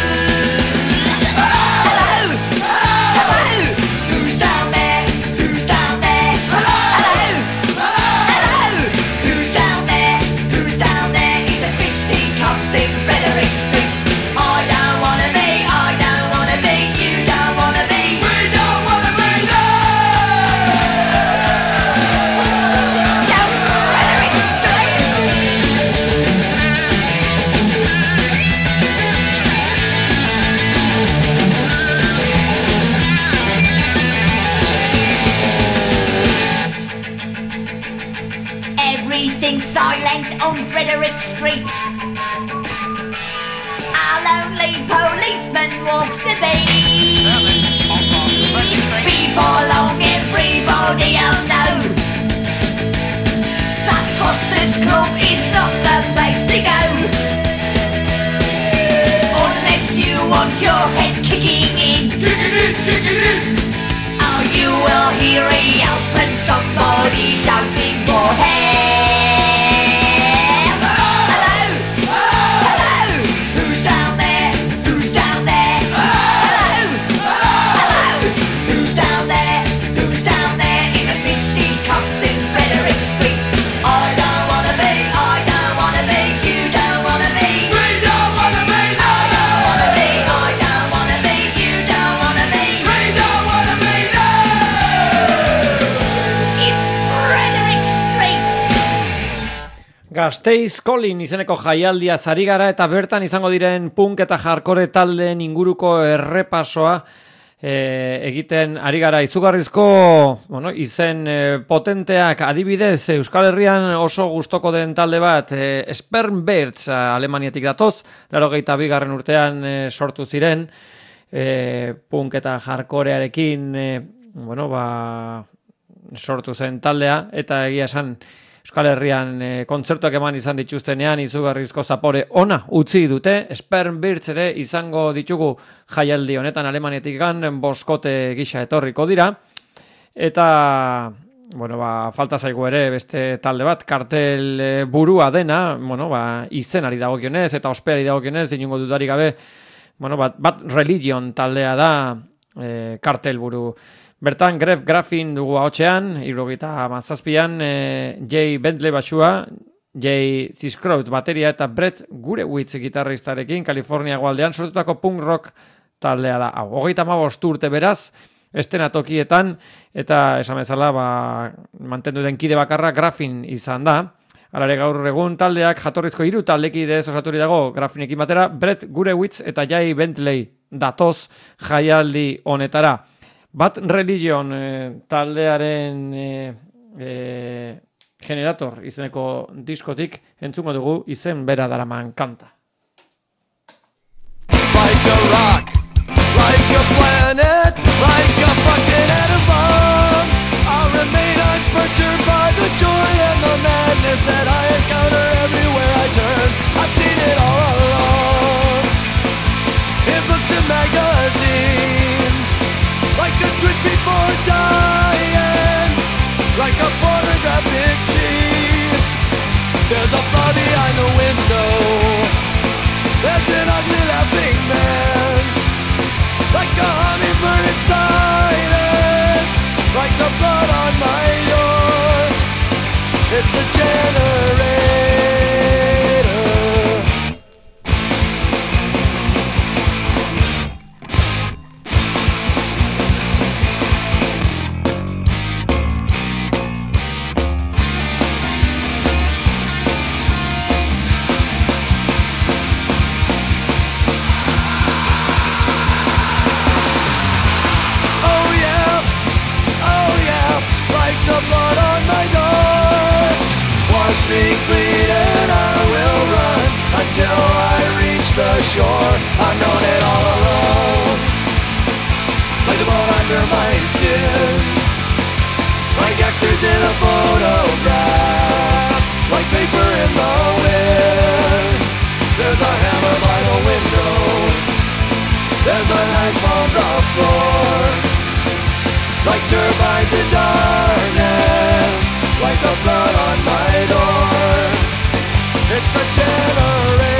Hello, hello, who's down there? Who's down there? Hello, hello, who's down there? Who's down there in the Fisticuffs in Frederick Street? I don't wanna be, I don't wanna be, you don't wanna be, We don't wanna be there. down Frederick Street. Everything's silent on Frederick Street. A lonely policeman walks the beat. Before long everybody'll know that Foster's Club is not the place to go, unless you want your head kicking in. Kick it in, kick it in. Oh, you will hear a yelp and somebody shouting for help. Hello, hello, who's down there? Who's down there? Hello, hello, who's down there? Who's down there in the Fisticuffs in Frederick Street? I don't wanna be, I don't wanna be, you don't wanna be, We don't wanna be I don't wanna be, I don't wanna be, you don't wanna be, We don't wanna be there. in Frederick Street. Gasteiz Colin izeneko jaialdia zari gara, eta bertan izango diren punk eta hardcore taldeen inguruko errepasoa e, egiten ari gara izugarrizko bueno, izen e, potenteak adibidez Euskal Herrian oso gustoko den talde bat e, Spermbirds Alemaniatik datoz, laurogeita bigarren urtean e, sortu ziren e, punk eta hardcorearekin e, bueno, ba, sortu zen taldea eta egia esan Euskal Herrian e, kontzertuak eman izan dituztenean izugarrizko zapore ona utzi dute. Spermbirds ere izango ditugu jaialdi honetan Alemaniatik gan boskote gisa etorriko dira. Eta bueno, ba, falta zaigu ere beste talde bat, kartel e, burua dena, bueno, ba, izenari dagokionez eta ospeari dagokionez, inongo dudarik gabe, bueno, bat, bat Religion taldea da e, kartel buru. Bertan, Gref Graffin dugu ahotsean, hirurogeita hamazazpian, e, Jay Bentley basua, Jay Thyscroft bateria eta Brett Gurewitz gitarristarekin Kalifornia hegoaldean sortutako punk rock taldea da. Hau, hogeita hamabost urte beraz, estenatokietan, eta esan bezala, ba, mantendu den kide bakarra Graffin izan da. Alare gaur egun taldeak jatorrizko hiru taldekidez osaturi dago Graffinekin batera, Brett Gurewitz eta Jay Bentley datoz jaialdi honetara. Bat Religion e, taldearen e, e, generator izeneko diskotik entzungo dugu izen bera daraman kanta. Like a rock, like a planet, like a fucking atom bomb. I'll remain unperturbed by the joy and the madness that I encounter everywhere I turn. I've seen it all along, in books and magazines. Like a twitch before dying, like a pornographic scene. There's a bar behind the window, there's an ugly laughing man, like a hummingbird in silence, like the blood on my door. It's a generator. Me clean and I will run until I reach the shore. I've known it all along, like the bone under my skin, like actors in a photograph, like paper in the wind. There's a hammer by the window, there's a knife on the floor, like turbines in darkness, like the blood on my door. It's the generator.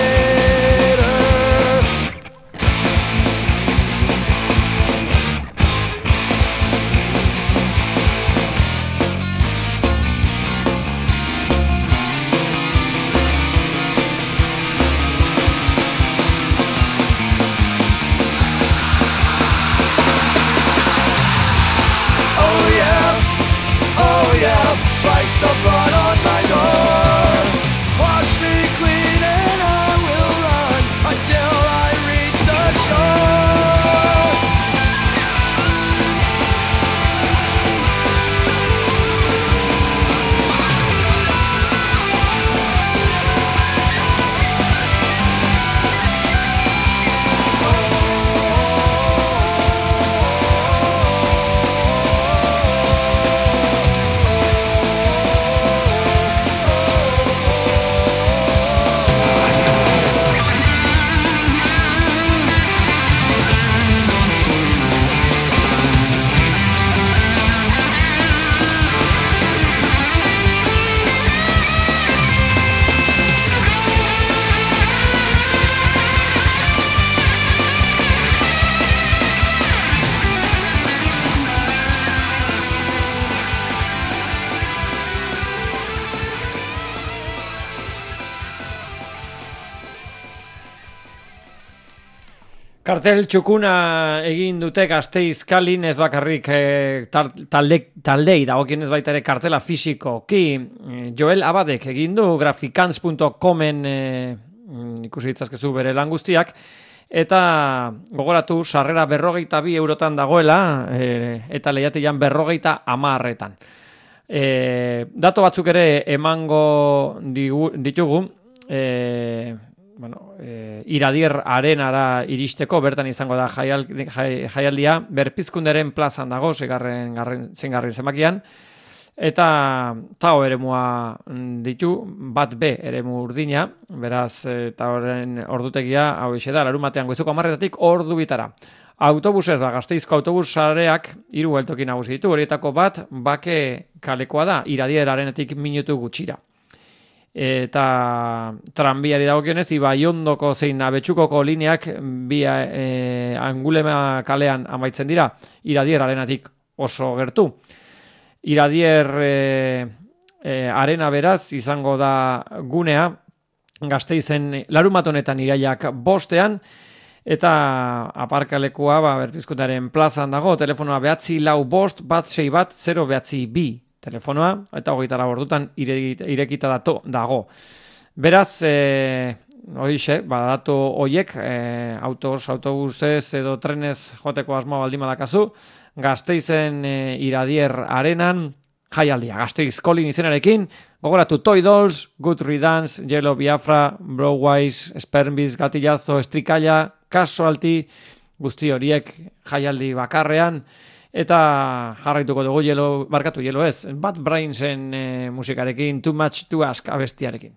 Oh yeah, oh yeah, like the blood on my door. Wash me clean and I will run until I reach the shore. Kartel txukuna egin dute Gasteiz kalin, ez bakarrik e, talde, taldei dagokionez baita ere kartela fisikoki. Joel Abadek egin du grafikans punto comen e, ikusi ditzazkezu bere lan guztiak, Eta gogoratu, sarrera berrogeita bi eurotan dagoela, e, eta lehiatilan berrogeita hamarretan. E, dato batzuk ere emango digu, ditugu, e, bueno, e, Iradier arenara iristeko, bertan izango da jaial, jai, jaialdia, Berpizkunderen plazan dago, zegarren, garren, zengarren zemakian, eta tao eremua ditu, bat B eremu urdina, beraz, eta horren ordutegia, hau ise da, larumatean goizuko hamarretatik ordu bitara. Autobusez da, Gasteizko autobus sareak hiru geltoki nagusi ditu, horietako bat bake kalekoa da, Iradier arenetik minutu gutxira. Eta tranbiari dagokionez, Ibaiondoko zein Abetsukoko lineak bi e, Angulema kalean amaitzen dira, Iradier arenatik oso gertu. Iradier e, e, arena beraz izango da gunea, Gasteizen larumat honetan irailak bostean, eta aparkalekua ba, Berpizkundaren plazan dago, telefonoa behatzi lau bost, bat sei bat, zero behatzi bi telefonoa, eta hogeita lau ordutan irekita dato dago. Beraz, e, horixe, ba, datu horiek, e, autos, autobusez edo trenez joteko asmoa baldin badakazu, Gasteizen e, Iradier arenan, jaialdia, Gasteiz Kolin izenarekin, gogoratu Toy Dolls, Good Riddance, Yellow Biafra, Browwise, Spermbiz, Gatillazo, Estrikalla, Casualty, guzti horiek jaialdi bakarrean, eta jarraituko dugu Yellow, barkatu Yellow ez, Bad Brainsen e, musikarekin, Too Much to Ask abestiarekin.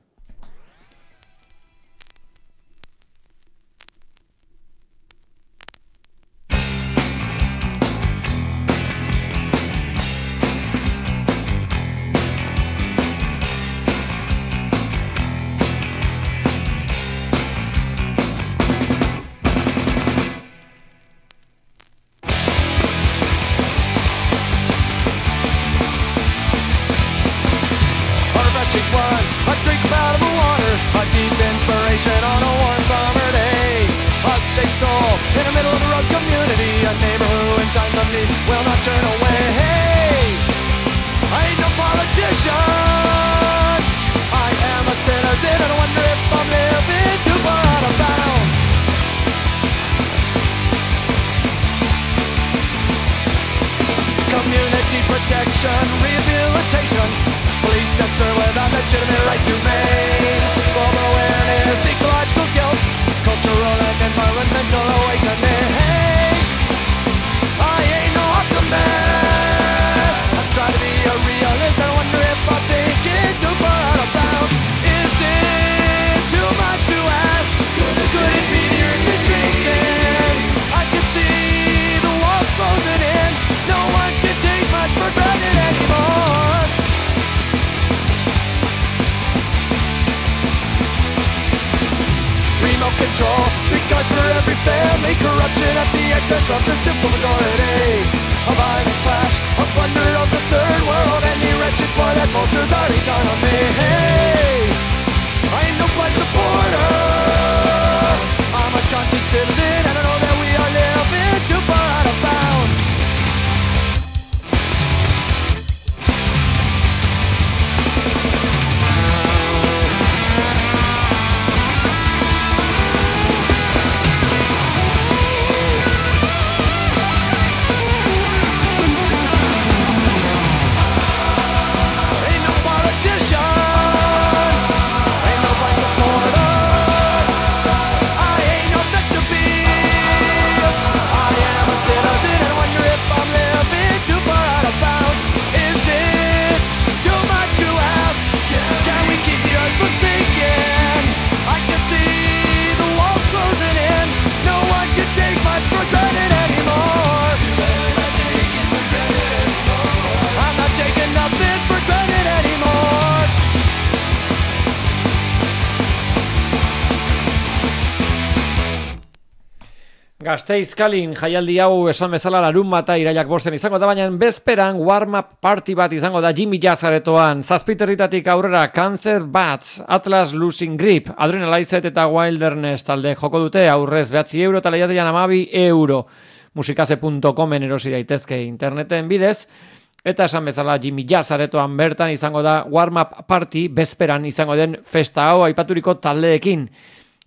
Gasteiz Kalin jaialdi hau esan bezala larun bata irailak bosten izango da, baina bezperan warm-up party bat izango da Jimmy Jazz aretoan. Zazpiterritatik aurrera Cancer Bats, Atlas Losing Grip, Adrenalized eta Wilderness talde joko dute, aurrez behatzi euro eta lehiatian amabi euro. musikase punto comen erosi daitezke interneten bidez, eta esan bezala Jimmy Jazz aretoan bertan izango da warm-up party, bezperan izango den festa hau aipaturiko taldeekin.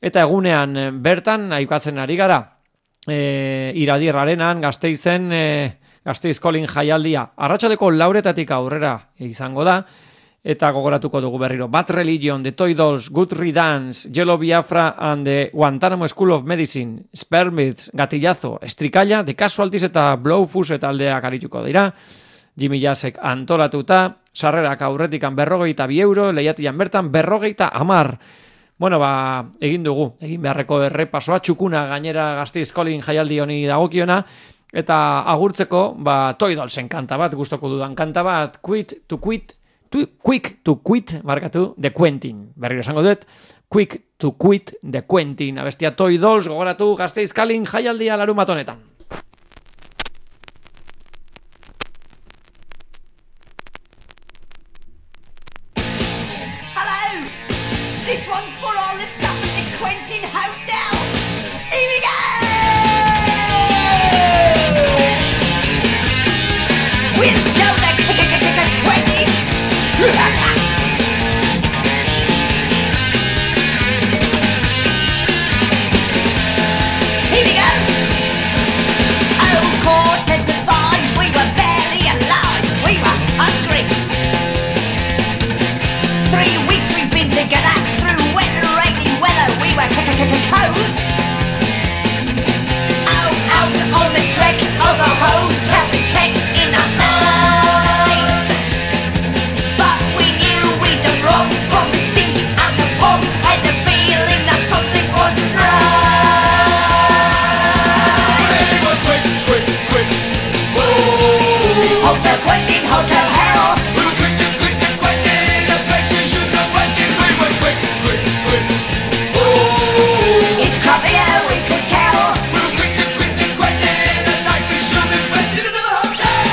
Eta egunean bertan, aipatzen ari gara, e, iradirrarenan, Gasteizen, e, Gasteiz Kolin jaialdia, arratsaldeko lauretatik aurrera izango da, eta gogoratuko dugu berriro. Bad Religion, The Toy Dolls, Good Riddance, Yellow Biafra and the Guantanamo School of Medicine, Spermith, Gatillazo, Estrikalla, The Casualties eta Blowfuse taldeak arituko dira. Jimmy Jazzek antolatuta, sarrerak aurretikan berrogeita bi euro, lehiatian bertan berrogeita amar. Bueno, ba, egin dugu, egin beharreko errepasoa, txukuna gainera Gasteiz Kolin jaialdi honi dagokiona, eta agurtzeko, ba, Toy Dollsen kanta bat, gustoko dudan kanta bat, Quit to Quit, to, Quick to Quit, markatu, The Quentin. Berriro esango dut, Quick to Quit, The Quentin. Abestia Toy Dolls, gogoratu Gasteiz Kolin jaialdia larunbat honetan. This one's for all the stuff at the Quentin Hotel. Here we go! We'll show the Quentin. Here we go! Oh, quarter to five, we were barely alive. We were hungry. Three weeks we've been together. We were cold. Out, out on the trek of a hotel check in the night. But we knew we'd done wrong from the stink and the bomb. Had the feeling that something wasn't right. We were quick, quick, quick. Oh. Hotel Quentin, Hotel Hell. We were quick to quick to Quentin, a place you shouldn't have went in. We were quick, quick, quick. It's crappier, we could tell. We were quick to quick to Quentin, a night we should have spent in another hotel.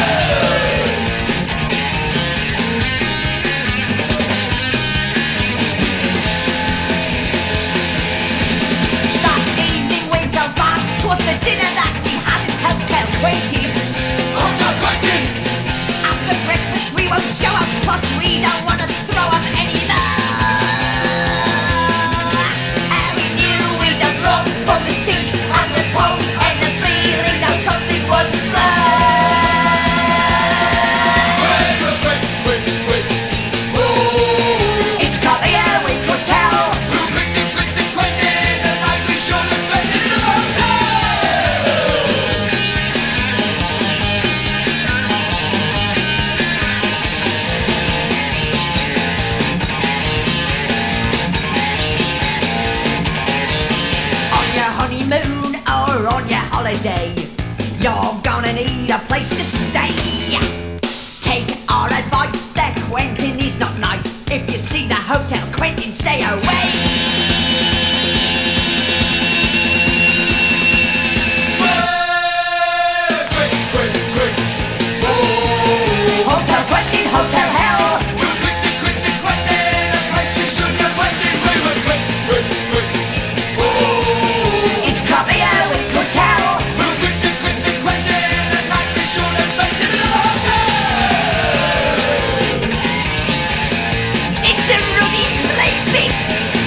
That evening we felt bad. 'Twas the dinner that we had at Hotel Quentin. Hotel Quentin. After breakfast we won't show up, plus we don't want to throw up any more. And we knew we'd done wrong from the stink and the pong and the feeling that something wasn't right. We were quick, quick, quick. Oh. It's clear we could tell. We were quick to quick to Quentin, a night we should have spent in another hotel. On your honeymoon or on your holiday, you're gonna need a place to stay. Take our advice, the Quentin is not nice. If you see the Hotel Quentin, stay away. Quick, quick, quick. Oh. Hotel Quentin, Hotel Hell. We were quick to quick to Quentin, a place you shouldn't have went in. We were quick, quick, quick. Oh. It's crappier, we could tell. We were quick to quick to Quentin, a night we should have spent in another hotel. It's a ruddy play bit.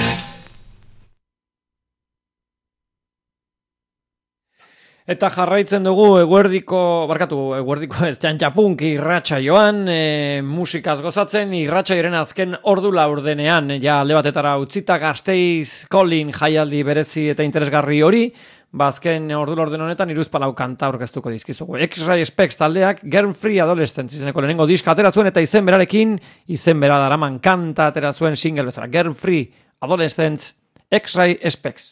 Eta jarraitzen dugu eguerdiko, barkatu, eguerdiko ez txantxapunk irratsaioan, e, musikaz gozatzen, irratsaioaren azken ordu laurdenean, ja alde batetara utzita Gasteiz Kolin jaialdi berezi eta interesgarri hori, ba azken ordu laurden honetan hiruzpalau kanta aurkeztuko dizkizugu. X-Ray Specs taldeak Girl Free Adolescence izeneko lehenengo diska atera zuen eta izen berarekin, izen bera daraman kanta atera zuen single bezala. Girl Free Adolescence, X-Ray Specs.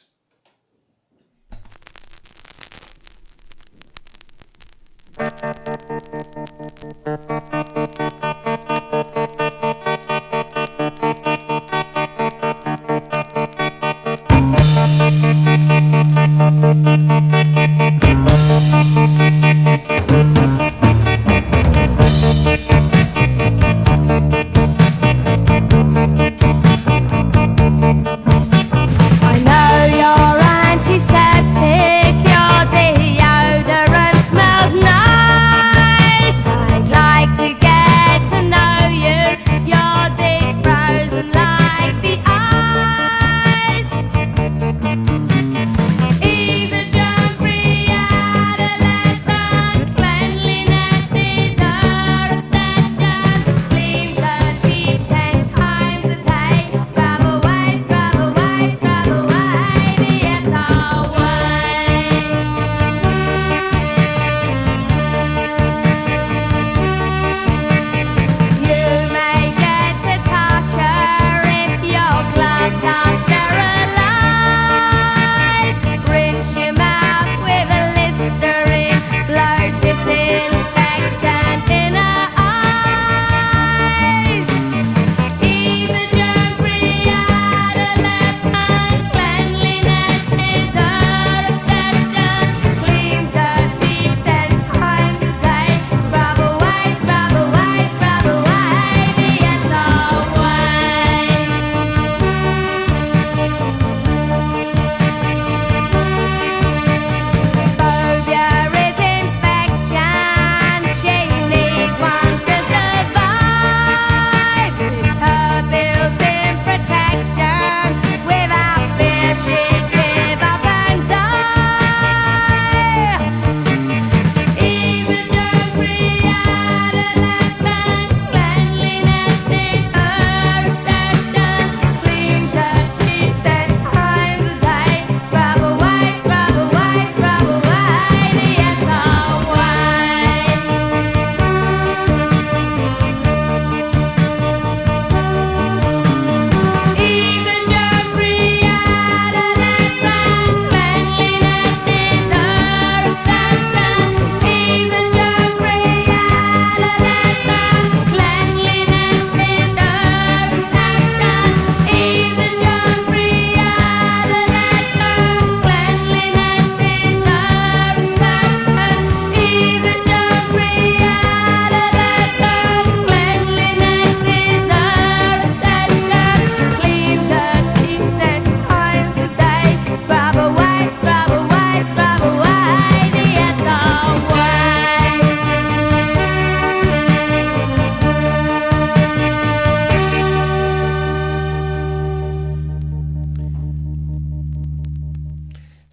I know you're antiseptic, your deodorant smells nice. I'd like to get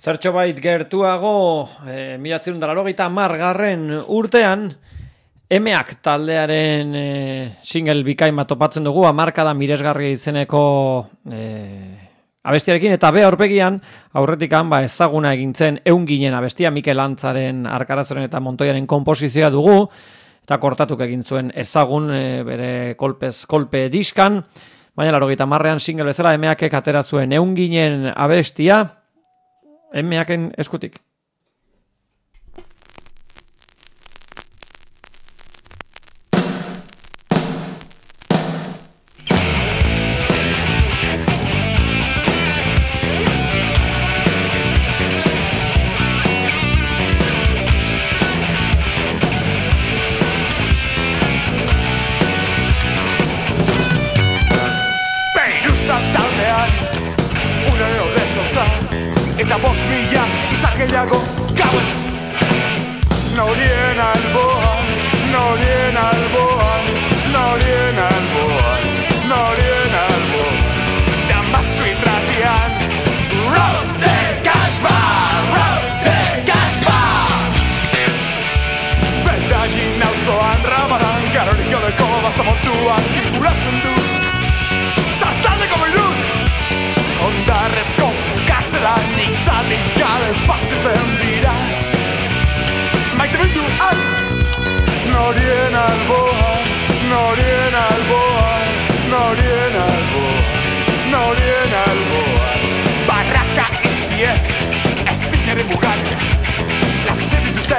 Zertxo bait gertuago, e, mila zirun da laurogeita hamargarren urtean, Emeak taldearen e, single bikain bat topatzen dugu, hamarkada miresgarria izeneko e, abestiarekin, eta be aurpegian, aurretikan ba, ezaguna egintzen eun ginen abestia, Mikel Antzaren, Arkarazoren eta Montoiaren konposizioa dugu, eta kortatuk egin zuen ezagun e, bere kolpez kolpe diskan, baina laurogeita hamarrean single bezala Emeakek atera zuen eun ginen abestia, Emeaken eskutik. Eta bost mila izan gehiago gauez Norien alboan, norien alboan, norien alboan, norien alboan Damasko irratian Ronde Kasba, Ronde Kasba Bendagin auzoan rabadan Garorik joleko bastamontuak kikulatzen du Zartaldeko beirut Ondarrezko kartzelan itzalik gabe pazitzen dira Maite benduan Norien alboan, norien alboan, norien alboan, norien alboan Barraka itxiek ezin ere mugat Lazitzen dituzte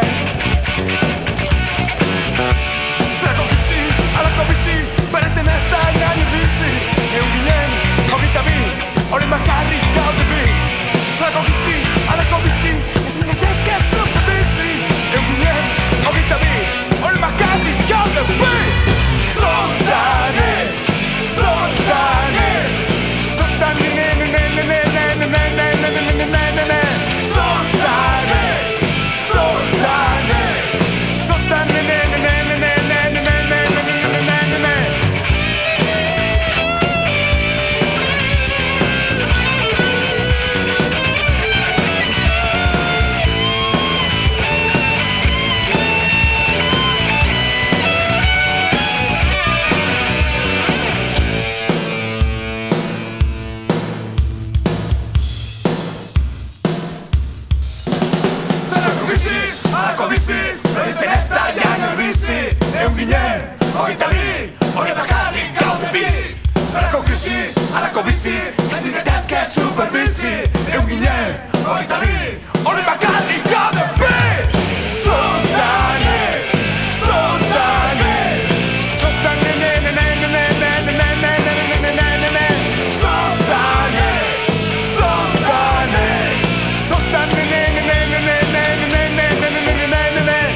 Zerako bizi, alako bizi, bereten ez da nahi bizi Egun ginen, hogeita bi Hori makarrik gaude bi Zerako bizi, alako bizi Ezin gaitezke zupe bizi Egun ginen, hogeita bi Hori makarrik gaude bi Zondane, zondane Zondane, ne, ne, ne, ne, ne, ne, ne, ne, ne, ne, ne, ne, ne, ne Zondane, zondane Zondane, ne, ne, ne, ne, ne, ne, ne, ne, ne, ne, ne, ne, ne Egun ginen, hogeita bi, hori bakarrik gaude bi Zerako krisi, alako bizi, ez diretezke superbizi Egun ginen, hogeita bi, hori bakarrik gaude bi Zondane, zondane Zondane, ne, ne, ne, ne, ne, ne, ne, ne, ne, ne, ne, ne, ne, ne Zondane, zondane Zondane, ne, ne, ne, ne, ne, ne, ne, ne, ne, ne, ne, ne, ne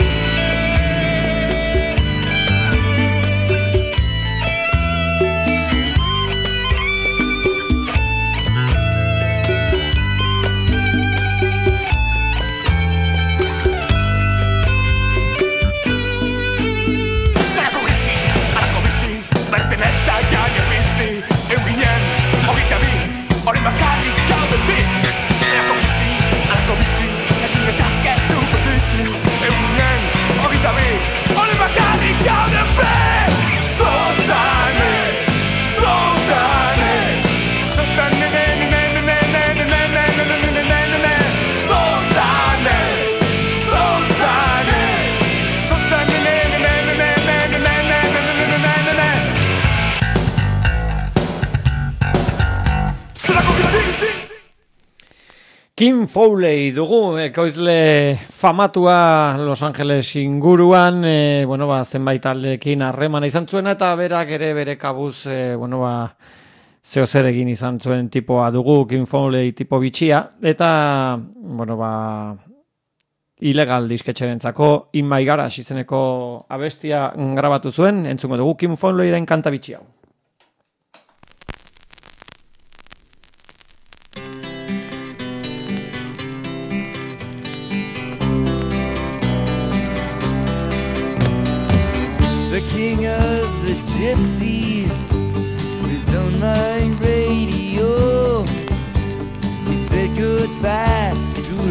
Kim Fowley dugu, ekoizle famatua Los Angeles inguruan, e, bueno, ba, zenbait aldeekin harremana izan zuena, eta berak ere bere kabuz, e, bueno, ba, zeo zer egin izan zuen tipoa dugu, Kim Fowley tipo bitxia, eta, bueno, ba, ilegal disketxerentzako In My Garage izeneko abestia grabatu zuen, entzungo dugu Kim Fowleyren kanta bitxi hau. The king of the gypsies was on my radio. He said goodbye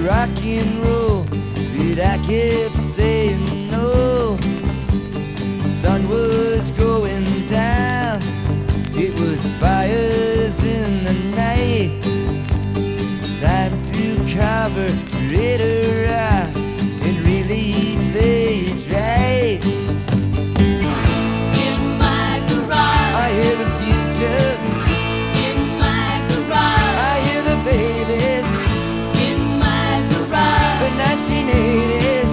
rock and roll, but I kept saying no. The sun was going down, it was fires in the night. Time to cover it around and really play it right. In my garage, I hear the future, in my garage, I hear the babies, in my garage, the nineteen eighties.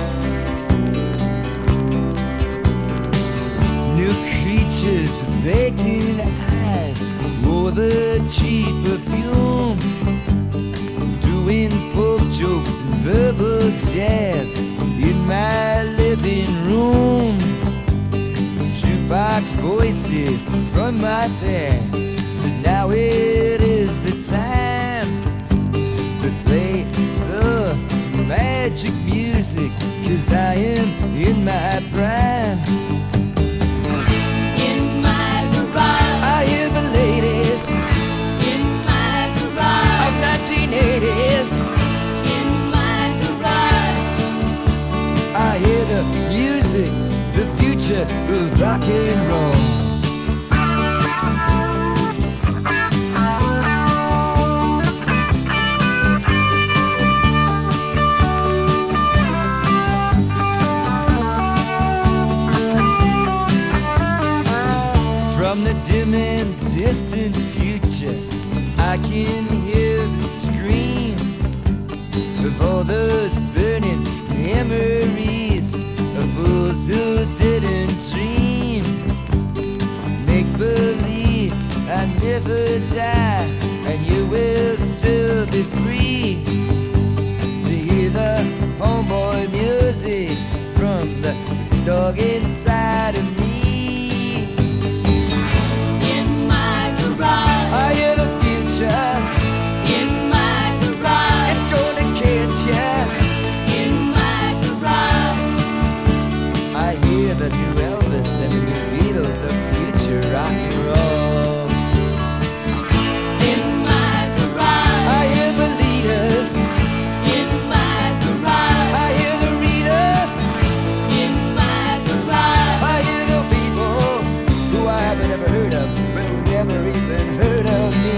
New creatures with vacant eyes, wore the cheap perfume, doing folk jokes and verbal jazz in my living room. Jukebox voices from my past, so now it is the time to play the magic music, 'cause I am in my prime. in my garage, I hear the ladies in my garage, of nineteen eighties. in my garage. I hear the music, the future of rock and roll. From the dim and distant future, I can hear the screams of all those burning memories of those who didn't dream. Make believe I never die, and you will still be free to hear the homeboy music from the dog inside of me. In my garage, I hear the future, in my garage, it's gonna catch ya. in my garage. I hear the new Elvis and the new Beatles of future rock and roll. In my garage, I hear the leaders, in my garage, I hear the readers, in my garage. I hear the people who I haven't ever heard of, but who never even heard of me.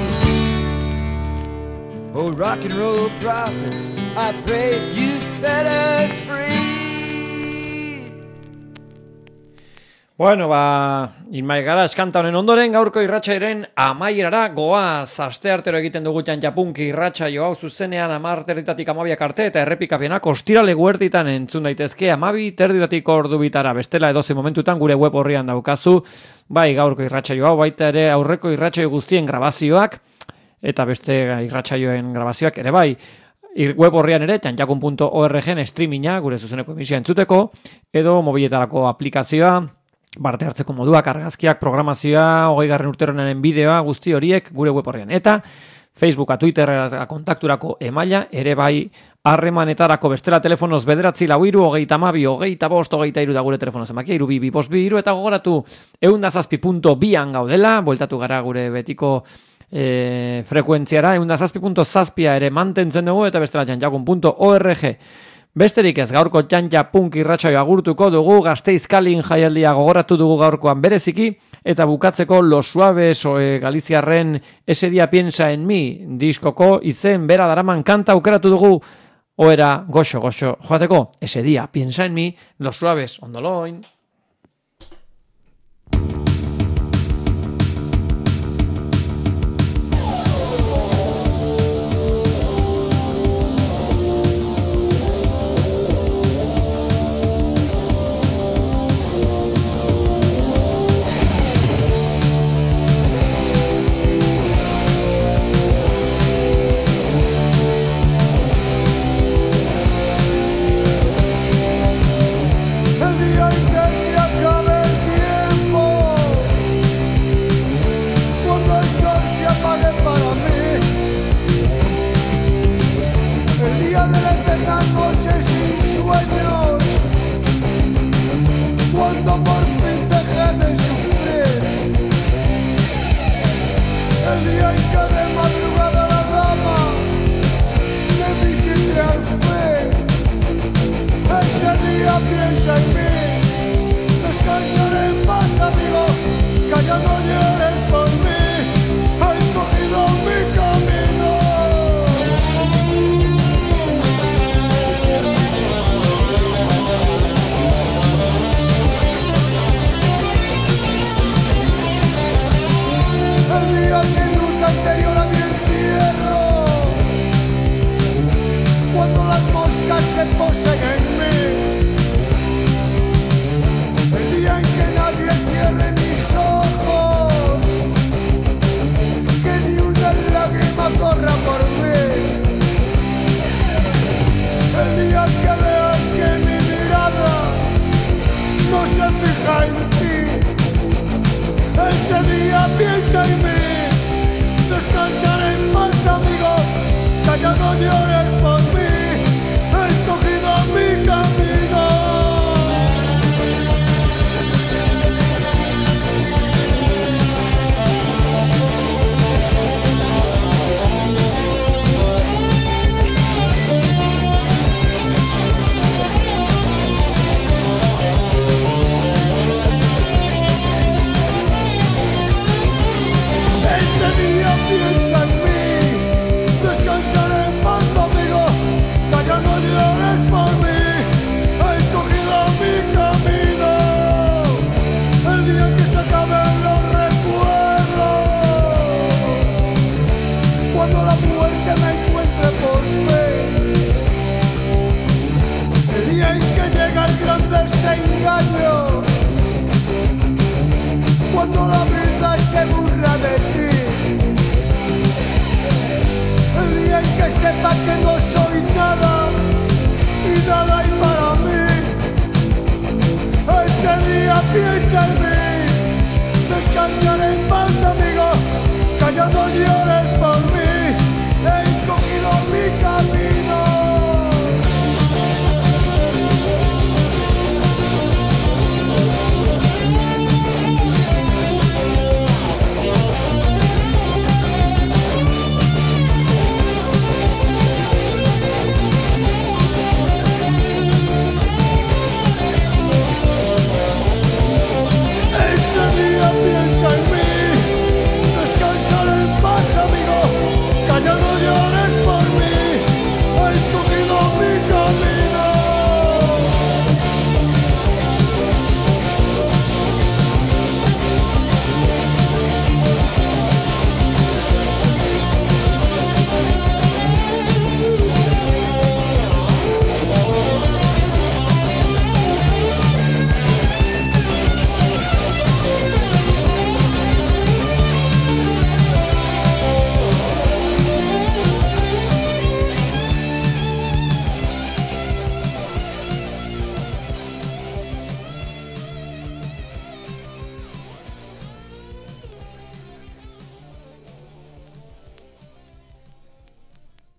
Oh, rock and roll prophets, I pray you set us free. Bueno, ba, Inmai Garage kanta honen ondoren gaurko irratsairen amaierara goaz. Asteartero egiten dugu Janjapunki irratsaio hau zuzenean hamar terditatik hamabiak arte eta errepikapenak ostirale guertitan entzun daitezke hamabi terditatik ordu bitara. Bestela edozein momentutan gure web orrian daukazu, bai gaurko irratsaio hau, baita ere aurreko irratsaio guztien grabazioak eta beste irratsaioen grabazioak ere bai. Web horrian ere, janjakun puntu org streaminga, gure zuzeneko emisioa entzuteko, edo mobiletarako aplikazioa, parte hartzeko moduak, argazkiak, programazioa, hogei garren urteronaren bideoa, guzti horiek gure web horrian. Eta Facebooka, Twitterra kontakturako emaila, ere bai harremanetarako bestela telefonoz bederatzi lau iru, hogeita amabi, hogeita bost, hogeita iru da gure telefonoz emakia, iru bi, bi, bost, bi, iru, eta gogoratu eunda zazpi punto bian gaudela, bueltatu gara gure betiko e, frekuentziara, eunda zazpi punto zazpia ere mantentzen dugu, eta bestela janjakun puntu org. Besterik ez, gaurko Janjapunk irratsaioa agurtuko dugu, Gasteiz Kalin jaialdia gogoratu dugu gaurkoan bereziki, eta bukatzeko Los Suaves e, Galiziarren Ese día piensa en mí diskoko izen bera daraman kanta aukeratu dugu, oera goxo goxo joateko, Ese día piensa en mí, Los Suaves, ondoloin. El día en que de madrugada la dama me visite a cuando las moscas se posen en mí, el día en que nadie cierre mis ojos, que ni una lágrima corra por mí, el día que veas que mi mirada no se fija en ti, ese día piensa en mí. Descansaré en paz, amigo, que ya no llores por mí, he escogido mi camino. Piensa en mí, descansaré en paz, amigo, que ya no llores por mí, he escogido mi camino. El día que se acaben los recuerdos, cuando la muerte me encuentre por fin, el día en que llega el gran desengaño, cuando la vida se burla de ti, el día en que sepa que no soy